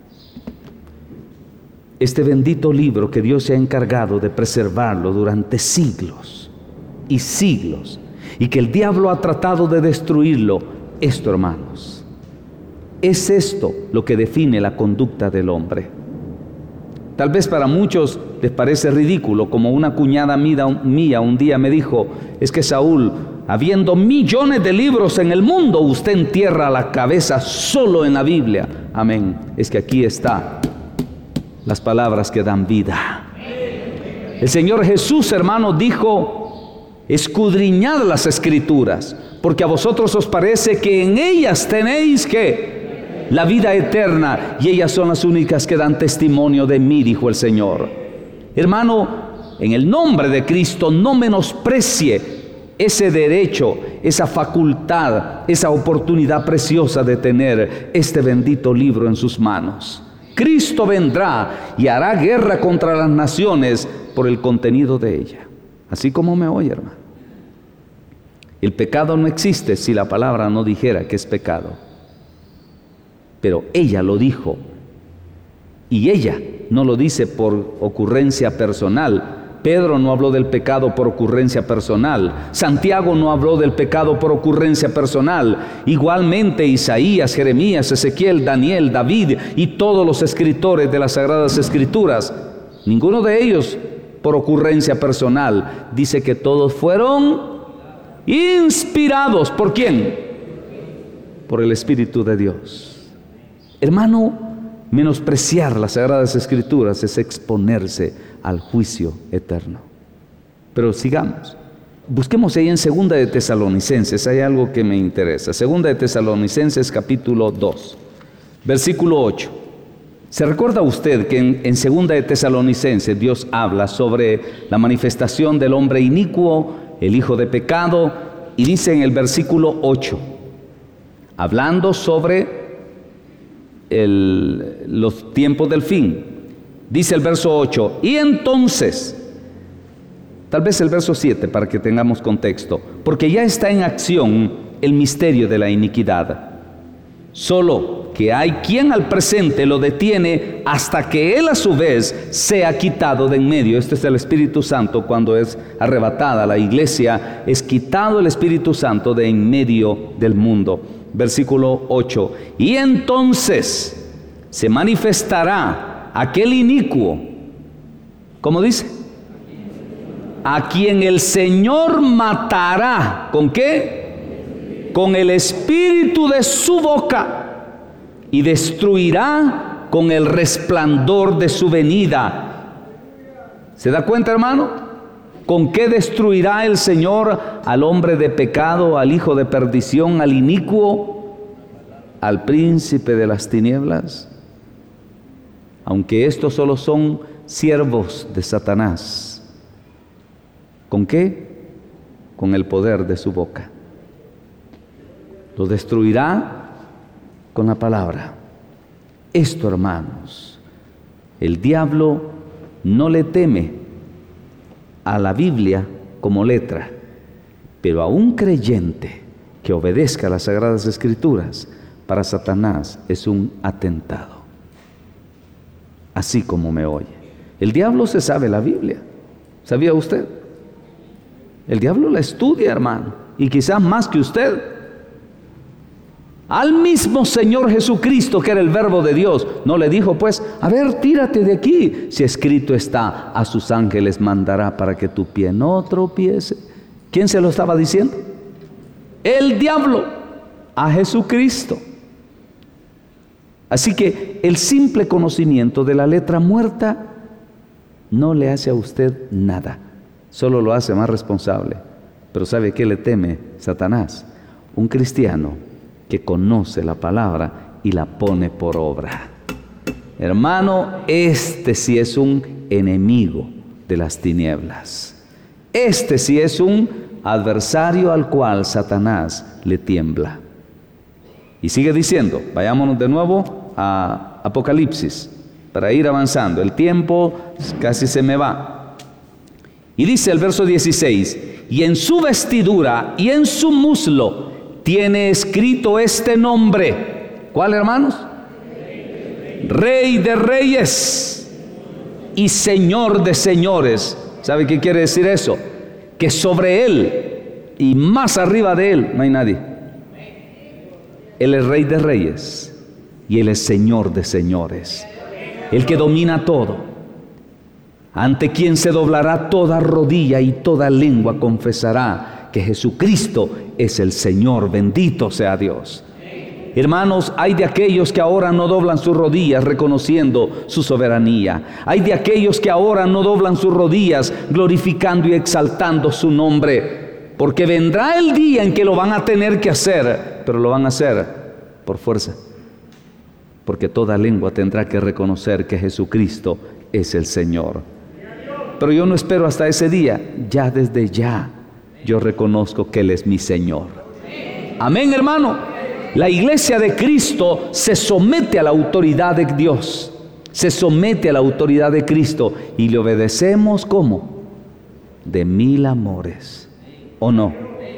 Speaker 1: Este bendito libro que Dios se ha encargado de preservarlo durante siglos y siglos, y que el diablo ha tratado de destruirlo, esto, hermanos, es esto lo que define la conducta del hombre. Tal vez para muchos les parece ridículo, como una cuñada mía un día me dijo: es que Saúl, habiendo millones de libros en el mundo, usted entierra la cabeza solo en la Biblia. Amén. Es que aquí está las palabras que dan vida. El Señor Jesús, hermano, dijo: escudriñad las Escrituras, porque a vosotros os parece que en ellas tenéis ¿qué? La vida eterna, y ellas son las únicas que dan testimonio de mí, dijo el Señor. Hermano, en el nombre de Cristo, no menosprecie ese derecho, esa facultad, esa oportunidad preciosa de tener este bendito libro en sus manos. Cristo vendrá y hará guerra contra las naciones por el contenido de ella. Así como me oye, hermano. El pecado no existe si la palabra no dijera que es pecado. Pero ella lo dijo, y ella no lo dice por ocurrencia personal. Pedro no habló del pecado por ocurrencia personal. Santiago no habló del pecado por ocurrencia personal. Igualmente Isaías, Jeremías, Ezequiel, Daniel, David y todos los escritores de las Sagradas Escrituras, ninguno de ellos por ocurrencia personal. Dice que todos fueron inspirados. ¿Por quién? Por el Espíritu de Dios. Hermano, menospreciar las Sagradas Escrituras es exponerse al juicio eterno. Pero sigamos. Busquemos ahí en 2 de Tesalonicenses. Hay algo que me interesa. 2 de Tesalonicenses capítulo 2, versículo 8. ¿Se recuerda usted que en 2 de Tesalonicenses Dios habla sobre la manifestación del hombre inicuo, el hijo de pecado? Y dice en el versículo 8, hablando sobre los tiempos del fin, dice el verso 8, y entonces, tal vez el verso 7 para que tengamos contexto, porque ya está en acción el misterio de la iniquidad, solo que hay quien al presente lo detiene hasta que él a su vez sea quitado de en medio. Este es el Espíritu Santo. Cuando es arrebatada la iglesia, es quitado el Espíritu Santo de en medio del mundo. Versículo 8, y entonces se manifestará aquel inicuo, ¿cómo dice? A quien el Señor matará, ¿con qué? Con el espíritu de su boca, y destruirá con el resplandor de su venida. ¿Se da cuenta, hermano? ¿Con qué destruirá el Señor al hombre de pecado, al hijo de perdición, al inicuo, al príncipe de las tinieblas? Aunque estos solo son siervos de Satanás. ¿Con qué? Con el poder de su boca. Lo destruirá con la palabra. Esto, hermanos, el diablo no le teme a la Biblia como letra, pero a un creyente que obedezca a las Sagradas Escrituras, para Satanás es un atentado. Así como me oye. El diablo se sabe la Biblia. ¿Sabía usted? El diablo la estudia, hermano, y quizás más que usted. Al mismo Señor Jesucristo, que era el Verbo de Dios, no le dijo pues: a ver, tírate de aquí, si escrito está, a sus ángeles mandará para que tu pie no tropiece. ¿Quién se lo estaba diciendo? El diablo, a Jesucristo. Así que el simple conocimiento de la letra muerta no le hace a usted nada, solo lo hace más responsable. Pero ¿sabe qué le teme Satanás? Un cristiano que conoce la palabra y la pone por obra. Hermano, este sí es un enemigo de las tinieblas. Este sí es un adversario al cual Satanás le tiembla. Y sigue diciendo, vayámonos de nuevo a Apocalipsis, para ir avanzando. El tiempo casi se me va. Y dice el verso 16, y en su vestidura y en su muslo tiene escrito este nombre. ¿Cuál, hermanos? Rey de Reyes y Señor de Señores. ¿Sabe qué quiere decir eso? Que sobre Él y más arriba de Él no hay nadie. Él es Rey de Reyes y Él es Señor de Señores. El que domina todo, ante quien se doblará toda rodilla y toda lengua confesará que Jesucristo es el Señor. Bendito sea Dios. Hermanos, hay de aquellos que ahora no doblan sus rodillas reconociendo su soberanía. Hay de aquellos que ahora no doblan sus rodillas glorificando y exaltando su nombre. Porque vendrá el día en que lo van a tener que hacer, pero lo van a hacer por fuerza. Porque toda lengua tendrá que reconocer que Jesucristo es el Señor. Pero yo no espero hasta ese día. Ya desde ya yo reconozco que Él es mi Señor. Amén, hermano. La iglesia de Cristo se somete a la autoridad de Dios. Se somete a la autoridad de Cristo. Y le obedecemos ¿cómo? De mil amores. ¿O no?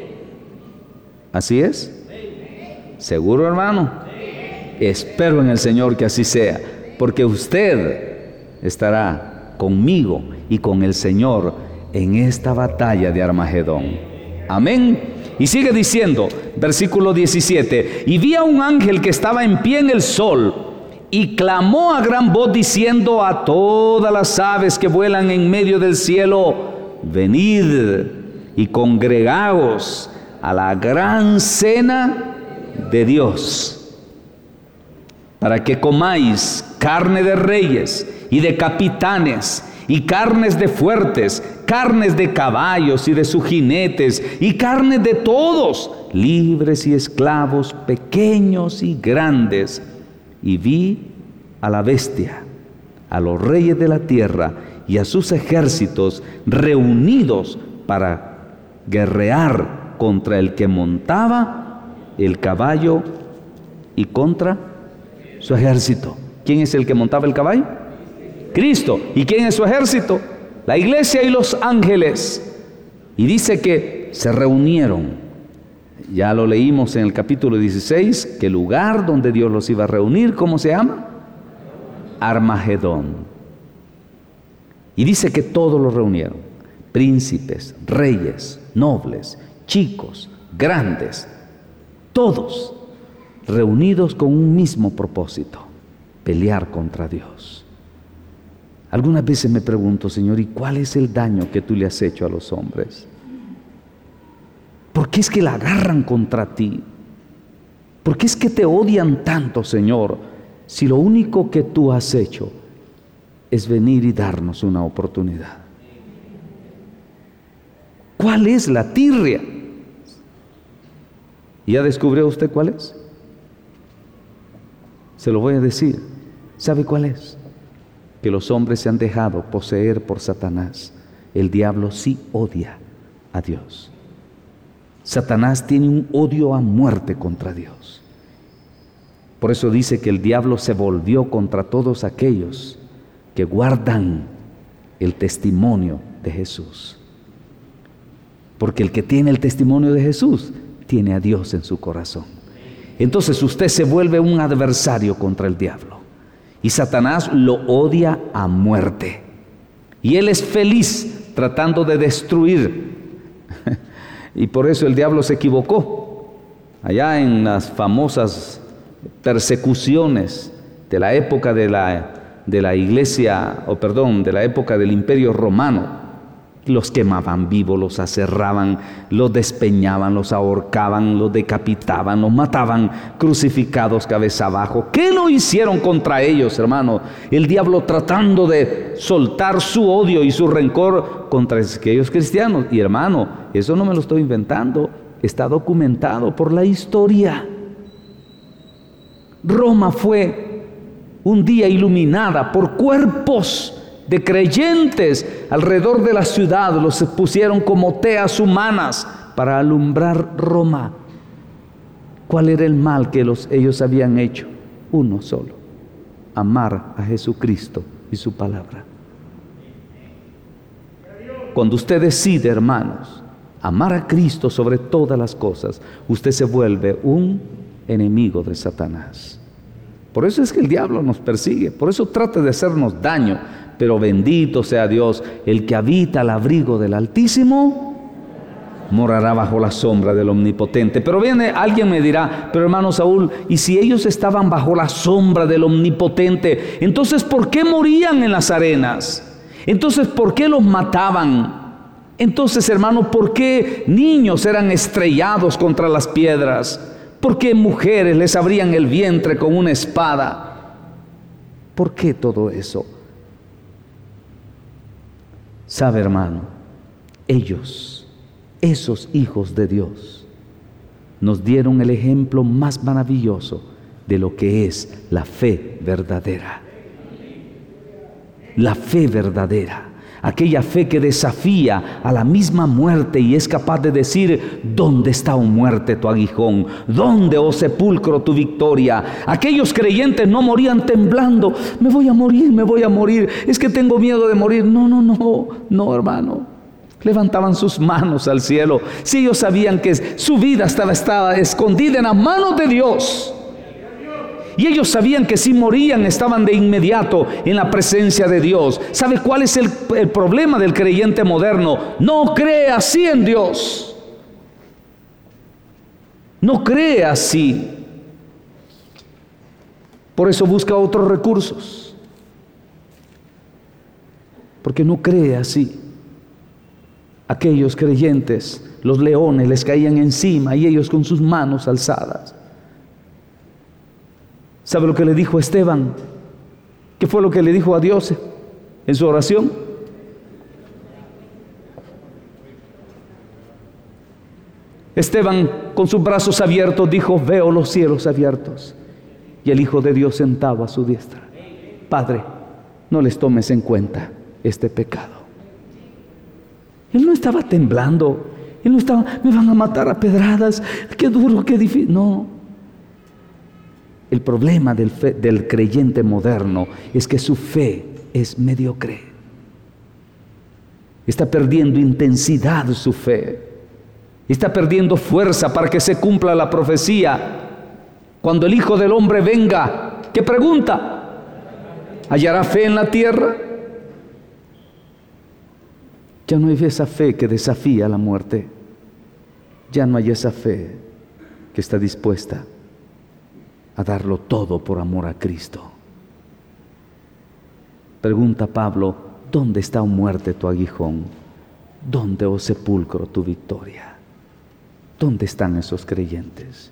Speaker 1: ¿Así es? ¿Seguro, hermano? Espero en el Señor que así sea. Porque usted estará conmigo y con el Señor en esta batalla de Armagedón. Amén. Y sigue diciendo, versículo 17, y vi a un ángel que estaba en pie en el sol y clamó a gran voz diciendo a todas las aves que vuelan en medio del cielo: venid y congregaos a la gran cena de Dios, para que comáis carne de reyes y de capitanes, y carnes de fuertes, carnes de caballos y de sus jinetes, y carnes de todos, libres y esclavos, pequeños y grandes. Y vi a la bestia, a los reyes de la tierra y a sus ejércitos reunidos para guerrear contra el que montaba el caballo y contra su ejército. ¿Quién es el que montaba el caballo? Cristo. ¿Y quién es su ejército? La iglesia y los ángeles. Y dice que se reunieron. Ya lo leímos en el capítulo 16, que el lugar donde Dios los iba a reunir, ¿cómo se llama? Armagedón. Y dice que todos los reunieron: príncipes, reyes, nobles, chicos, grandes, todos reunidos con un mismo propósito: pelear contra Dios. Algunas veces me pregunto, Señor, ¿y cuál es el daño que tú le has hecho a los hombres? ¿Por qué es que la agarran contra ti? ¿Por qué es que te odian tanto, Señor, si lo único que tú has hecho es venir y darnos una oportunidad? ¿Cuál es la tirria? ¿Ya descubrió usted cuál es? Se lo voy a decir. ¿Sabe cuál es? Que los hombres se han dejado poseer por Satanás. El diablo sí odia a Dios. Satanás tiene un odio a muerte contra Dios. Por eso dice que el diablo se volvió contra todos aquellos que guardan el testimonio de Jesús. Porque el que tiene el testimonio de Jesús tiene a Dios en su corazón. Entonces usted se vuelve un adversario contra el diablo. Y Satanás lo odia a muerte. Y él es feliz tratando de destruir. Y por eso el diablo se equivocó allá en las famosas persecuciones de la época de la iglesia, de la época del Imperio Romano. Los quemaban vivos, los aserraban, los despeñaban, los ahorcaban, los decapitaban, los mataban crucificados cabeza abajo. ¿Qué no hicieron contra ellos, hermano? El diablo tratando de soltar su odio y su rencor contra aquellos cristianos. Y hermano, eso no me lo estoy inventando, está documentado por la historia. Roma fue un día iluminada por cuerpos de creyentes alrededor de la ciudad. Los pusieron como teas humanas para alumbrar Roma. ¿Cuál era el mal que ellos habían hecho? Uno solo: amar a Jesucristo y su palabra. Cuando usted decide, hermanos, amar a Cristo sobre todas las cosas, usted se vuelve un enemigo de Satanás. Por eso es que el diablo nos persigue, por eso trata de hacernos daño. Pero bendito sea Dios, el que habita al abrigo del Altísimo morará bajo la sombra del Omnipotente. Pero alguien me dirá: pero hermano Saúl, ¿y si ellos estaban bajo la sombra del Omnipotente, entonces por qué morían en las arenas? Entonces, ¿por qué los mataban? Entonces, hermano, ¿por qué niños eran estrellados contra las piedras? ¿Por qué mujeres les abrían el vientre con una espada? ¿Por qué todo eso? Sabe, hermano, esos hijos de Dios, nos dieron el ejemplo más maravilloso de lo que es la fe verdadera. La fe verdadera. Aquella fe que desafía a la misma muerte y es capaz de decir: ¿dónde está, oh muerte, tu aguijón? ¿Dónde, oh sepulcro, tu victoria? Aquellos creyentes no morían temblando: me voy a morir, es que tengo miedo de morir. No, hermano. Levantaban sus manos al cielo. Si ellos sabían que su vida estaba escondida en las manos de Dios, y ellos sabían que si morían estaban de inmediato en la presencia de Dios. ¿Sabe cuál es el problema del creyente moderno? No cree así en Dios. No cree así. Por eso busca otros recursos. Porque no cree así. Aquellos creyentes, los leones les caían encima y ellos con sus manos alzadas. ¿Sabe lo que le dijo Esteban? ¿Qué fue lo que le dijo a Dios en su oración? Esteban, con sus brazos abiertos, dijo: veo los cielos abiertos y el Hijo de Dios sentado a su diestra. Padre, no les tomes en cuenta este pecado. Él no estaba temblando. Él no estaba: me van a matar a pedradas, qué duro, qué difícil. No. El problema del creyente moderno es que su fe es mediocre. Está perdiendo intensidad su fe. Está perdiendo fuerza para que se cumpla la profecía. Cuando el Hijo del Hombre venga, ¿qué pregunta? ¿Hallará fe en la tierra? Ya no hay esa fe que desafía la muerte. Ya no hay esa fe que está dispuesta a darlo todo por amor a Cristo. Pregunta Pablo: ¿dónde está, oh muerte, tu aguijón? ¿Dónde, oh sepulcro, tu victoria? ¿Dónde están esos creyentes?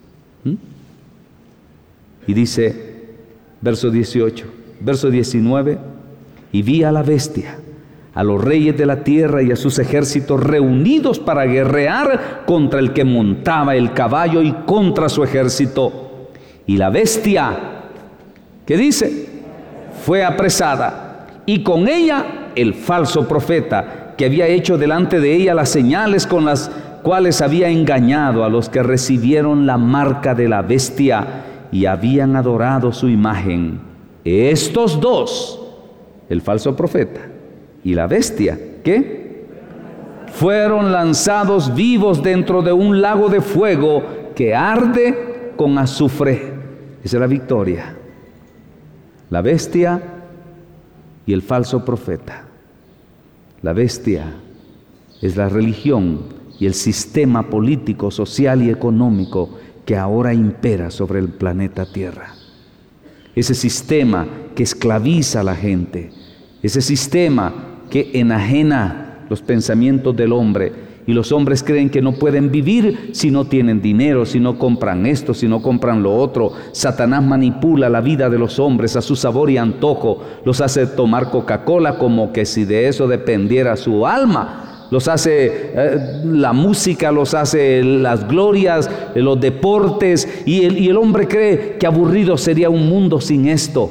Speaker 1: Y dice, verso 18, verso 19: y vi a la bestia, a los reyes de la tierra y a sus ejércitos reunidos para guerrear contra el que montaba el caballo y contra su ejército. Y la bestia, ¿qué dice? Fue apresada, y con ella el falso profeta, que había hecho delante de ella las señales con las cuales había engañado a los que recibieron la marca de la bestia y habían adorado su imagen. Estos dos, el falso profeta y la bestia, ¿qué? Fueron lanzados vivos dentro de un lago de fuego que arde con azufre. Esa es la victoria. La bestia y el falso profeta. La bestia es la religión y el sistema político, social y económico que ahora impera sobre el planeta Tierra. Ese sistema que esclaviza a la gente, ese sistema que enajena los pensamientos del hombre, y los hombres creen que no pueden vivir si no tienen dinero, si no compran esto, si no compran lo otro. Satanás manipula la vida de los hombres a su sabor y antojo, los hace tomar Coca-Cola como que si de eso dependiera su alma. Los hace la música, los hace las glorias, los deportes, y el hombre cree que aburrido sería un mundo sin esto.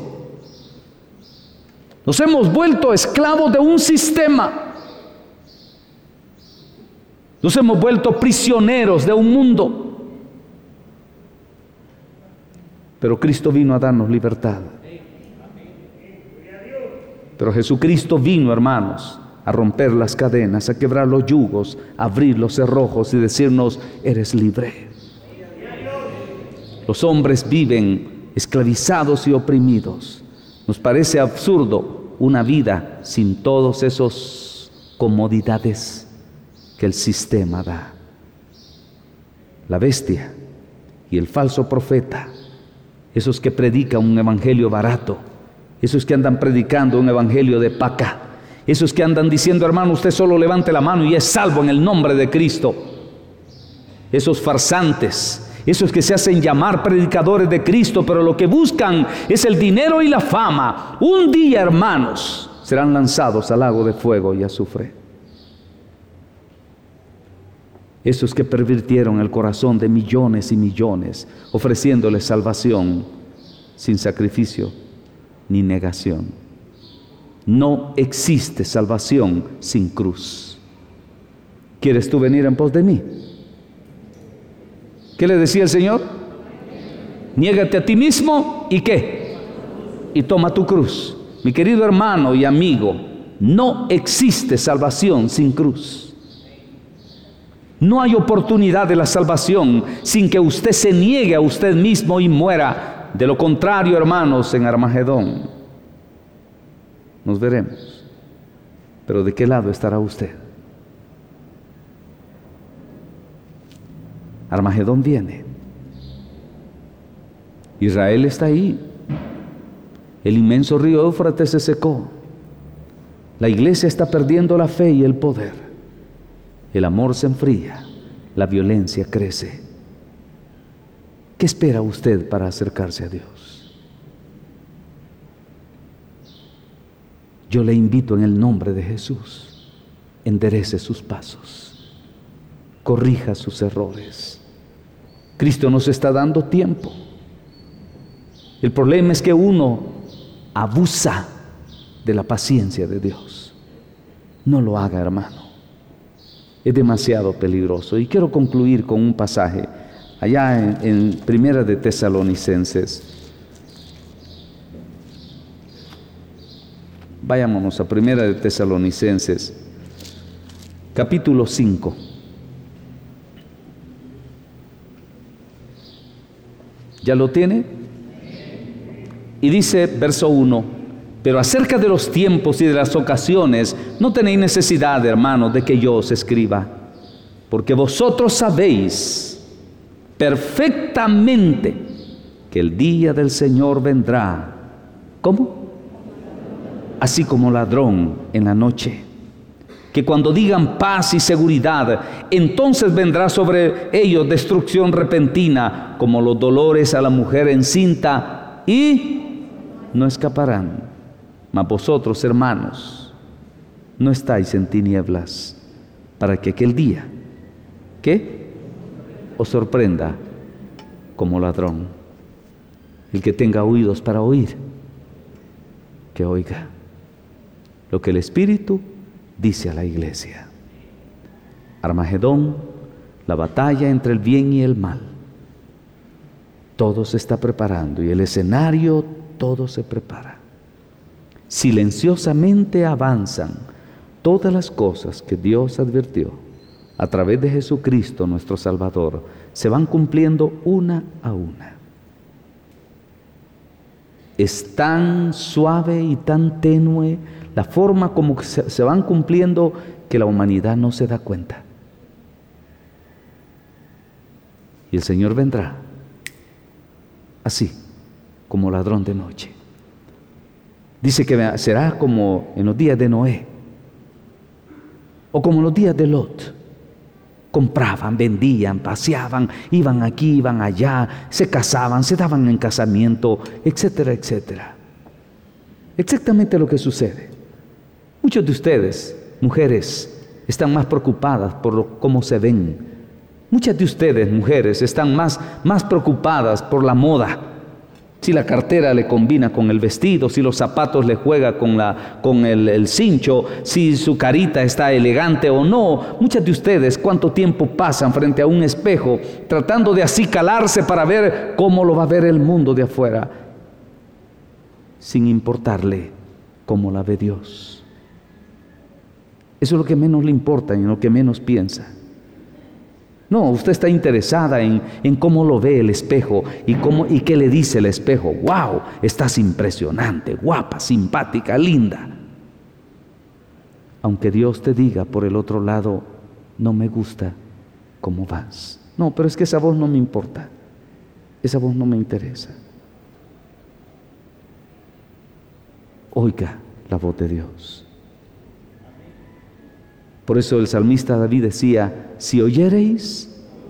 Speaker 1: Nos hemos vuelto esclavos de un sistema. Nos hemos vuelto prisioneros de un mundo. Pero Cristo vino a darnos libertad. Pero Jesucristo vino, hermanos, a romper las cadenas, a quebrar los yugos, a abrir los cerrojos y decirnos: eres libre. Los hombres viven esclavizados y oprimidos. Nos parece absurdo una vida sin todos esos comodidades que el sistema da. La bestia y el falso profeta, esos que predican un evangelio barato, esos que andan predicando un evangelio de paca, esos que andan diciendo: hermano, usted solo levante la mano y es salvo en el nombre de Cristo. Esos farsantes, esos que se hacen llamar predicadores de Cristo, pero lo que buscan es el dinero y la fama. Un día, hermanos, serán lanzados al lago de fuego y azufre. Esos que pervirtieron el corazón de millones y millones, ofreciéndoles salvación sin sacrificio ni negación. No existe salvación sin cruz. ¿Quieres tú venir en pos de mí? ¿Qué le decía el Señor? Niégate a ti mismo y ¿qué? Y toma tu cruz. Mi querido hermano y amigo, no existe salvación sin cruz. No hay oportunidad de la salvación sin que usted se niegue a usted mismo y muera. De lo contrario, hermanos, en Armagedón nos veremos. Pero ¿de qué lado estará usted? Armagedón viene. Israel está ahí. El inmenso río Éufrates se secó. La iglesia está perdiendo la fe y el poder. El amor se enfría, la violencia crece. ¿Qué espera usted para acercarse a Dios? Yo le invito en el nombre de Jesús: enderece sus pasos, corrija sus errores. Cristo nos está dando tiempo. El problema es que uno abusa de la paciencia de Dios. No lo haga, hermano. Es demasiado peligroso. Y quiero concluir con un pasaje allá en Primera de Tesalonicenses. Vayámonos a Primera de Tesalonicenses, capítulo 5. ¿Ya lo tiene? Y dice, verso 1: pero acerca de los tiempos y de las ocasiones, no tenéis necesidad, hermanos, de que yo os escriba, porque vosotros sabéis perfectamente que el día del Señor vendrá. ¿Cómo? Así como ladrón en la noche. Que cuando digan paz y seguridad, entonces vendrá sobre ellos destrucción repentina, como los dolores a la mujer encinta, y no escaparán. Mas vosotros, hermanos, no estáis en tinieblas, para que aquel día, ¿qué? Os sorprenda como ladrón. El que tenga oídos para oír, que oiga lo que el Espíritu dice a la iglesia. Armagedón, la batalla entre el bien y el mal. Todo se está preparando y el escenario, todo se prepara. Silenciosamente avanzan todas las cosas que Dios advirtió a través de Jesucristo nuestro Salvador. Se van cumpliendo una a una. Es tan suave y tan tenue la forma como se van cumpliendo que la humanidad no se da cuenta. Y el Señor vendrá así, como ladrón de noche. Dice que será como en los días de Noé, o como en los días de Lot. Compraban, vendían, paseaban, iban aquí, iban allá, se casaban, se daban en casamiento, etcétera, etcétera. Exactamente lo que sucede. Muchos de ustedes, mujeres, están más preocupadas por cómo se ven. Muchas de ustedes, mujeres, están más preocupadas por la moda. Si la cartera le combina con el vestido, si los zapatos le juega con el cincho, si su carita está elegante o no. Muchas de ustedes, ¿cuánto tiempo pasan frente a un espejo tratando de acicalarse para ver cómo lo va a ver el mundo de afuera, sin importarle cómo la ve Dios? Eso es lo que menos le importa y en lo que menos piensa. No, usted está interesada en cómo lo ve el espejo y qué le dice el espejo. ¡Wow! Estás impresionante, guapa, simpática, linda. Aunque Dios te diga por el otro lado, no me gusta cómo vas. No, pero es que esa voz no me importa. Esa voz no me interesa. Oiga la voz de Dios. Por eso el salmista David decía, si oyereis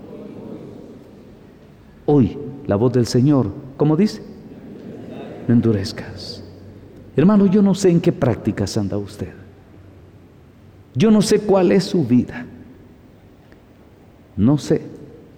Speaker 1: hoy la voz del Señor, ¿cómo dice? No endurezcas. Hermano, yo no sé en qué prácticas anda usted. Yo no sé cuál es su vida. No sé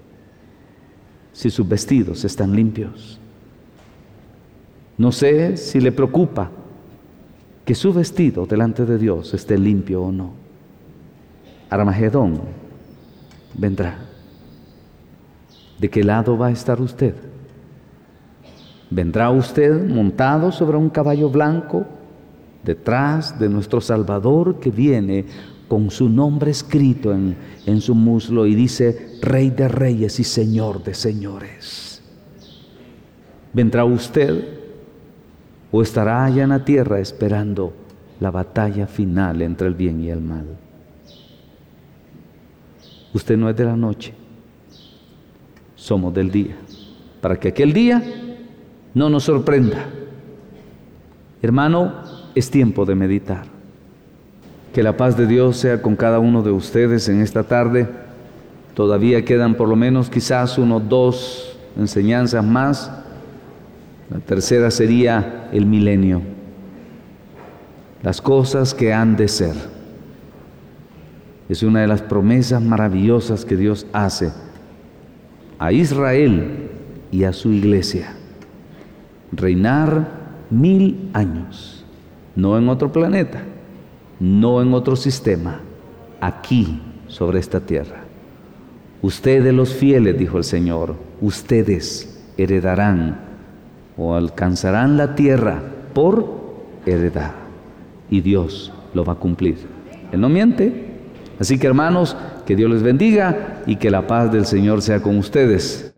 Speaker 1: si sus vestidos están limpios. No sé si le preocupa que su vestido delante de Dios esté limpio o no. Armagedón vendrá. ¿De qué lado va a estar usted? ¿Vendrá usted montado sobre un caballo blanco, detrás de nuestro Salvador que viene con su nombre escrito en su muslo y dice Rey de Reyes y Señor de Señores? ¿Vendrá usted o estará allá en la tierra esperando la batalla final entre el bien y el mal? Usted no es de la noche, somos del día, para que aquel día no nos sorprenda. Hermano, es tiempo de meditar. Que la paz de Dios sea con cada uno de ustedes en esta tarde. Todavía quedan por lo menos quizás unos 2 enseñanzas más. La tercera sería el milenio. Las cosas que han de ser. Es una de las promesas maravillosas que Dios hace a Israel y a su iglesia. Reinar 1000 años, no en otro planeta, no en otro sistema, aquí sobre esta tierra. Ustedes los fieles, dijo el Señor, ustedes heredarán o alcanzarán la tierra por heredad, y Dios lo va a cumplir. Él no miente. Así que hermanos, que Dios les bendiga y que la paz del Señor sea con ustedes.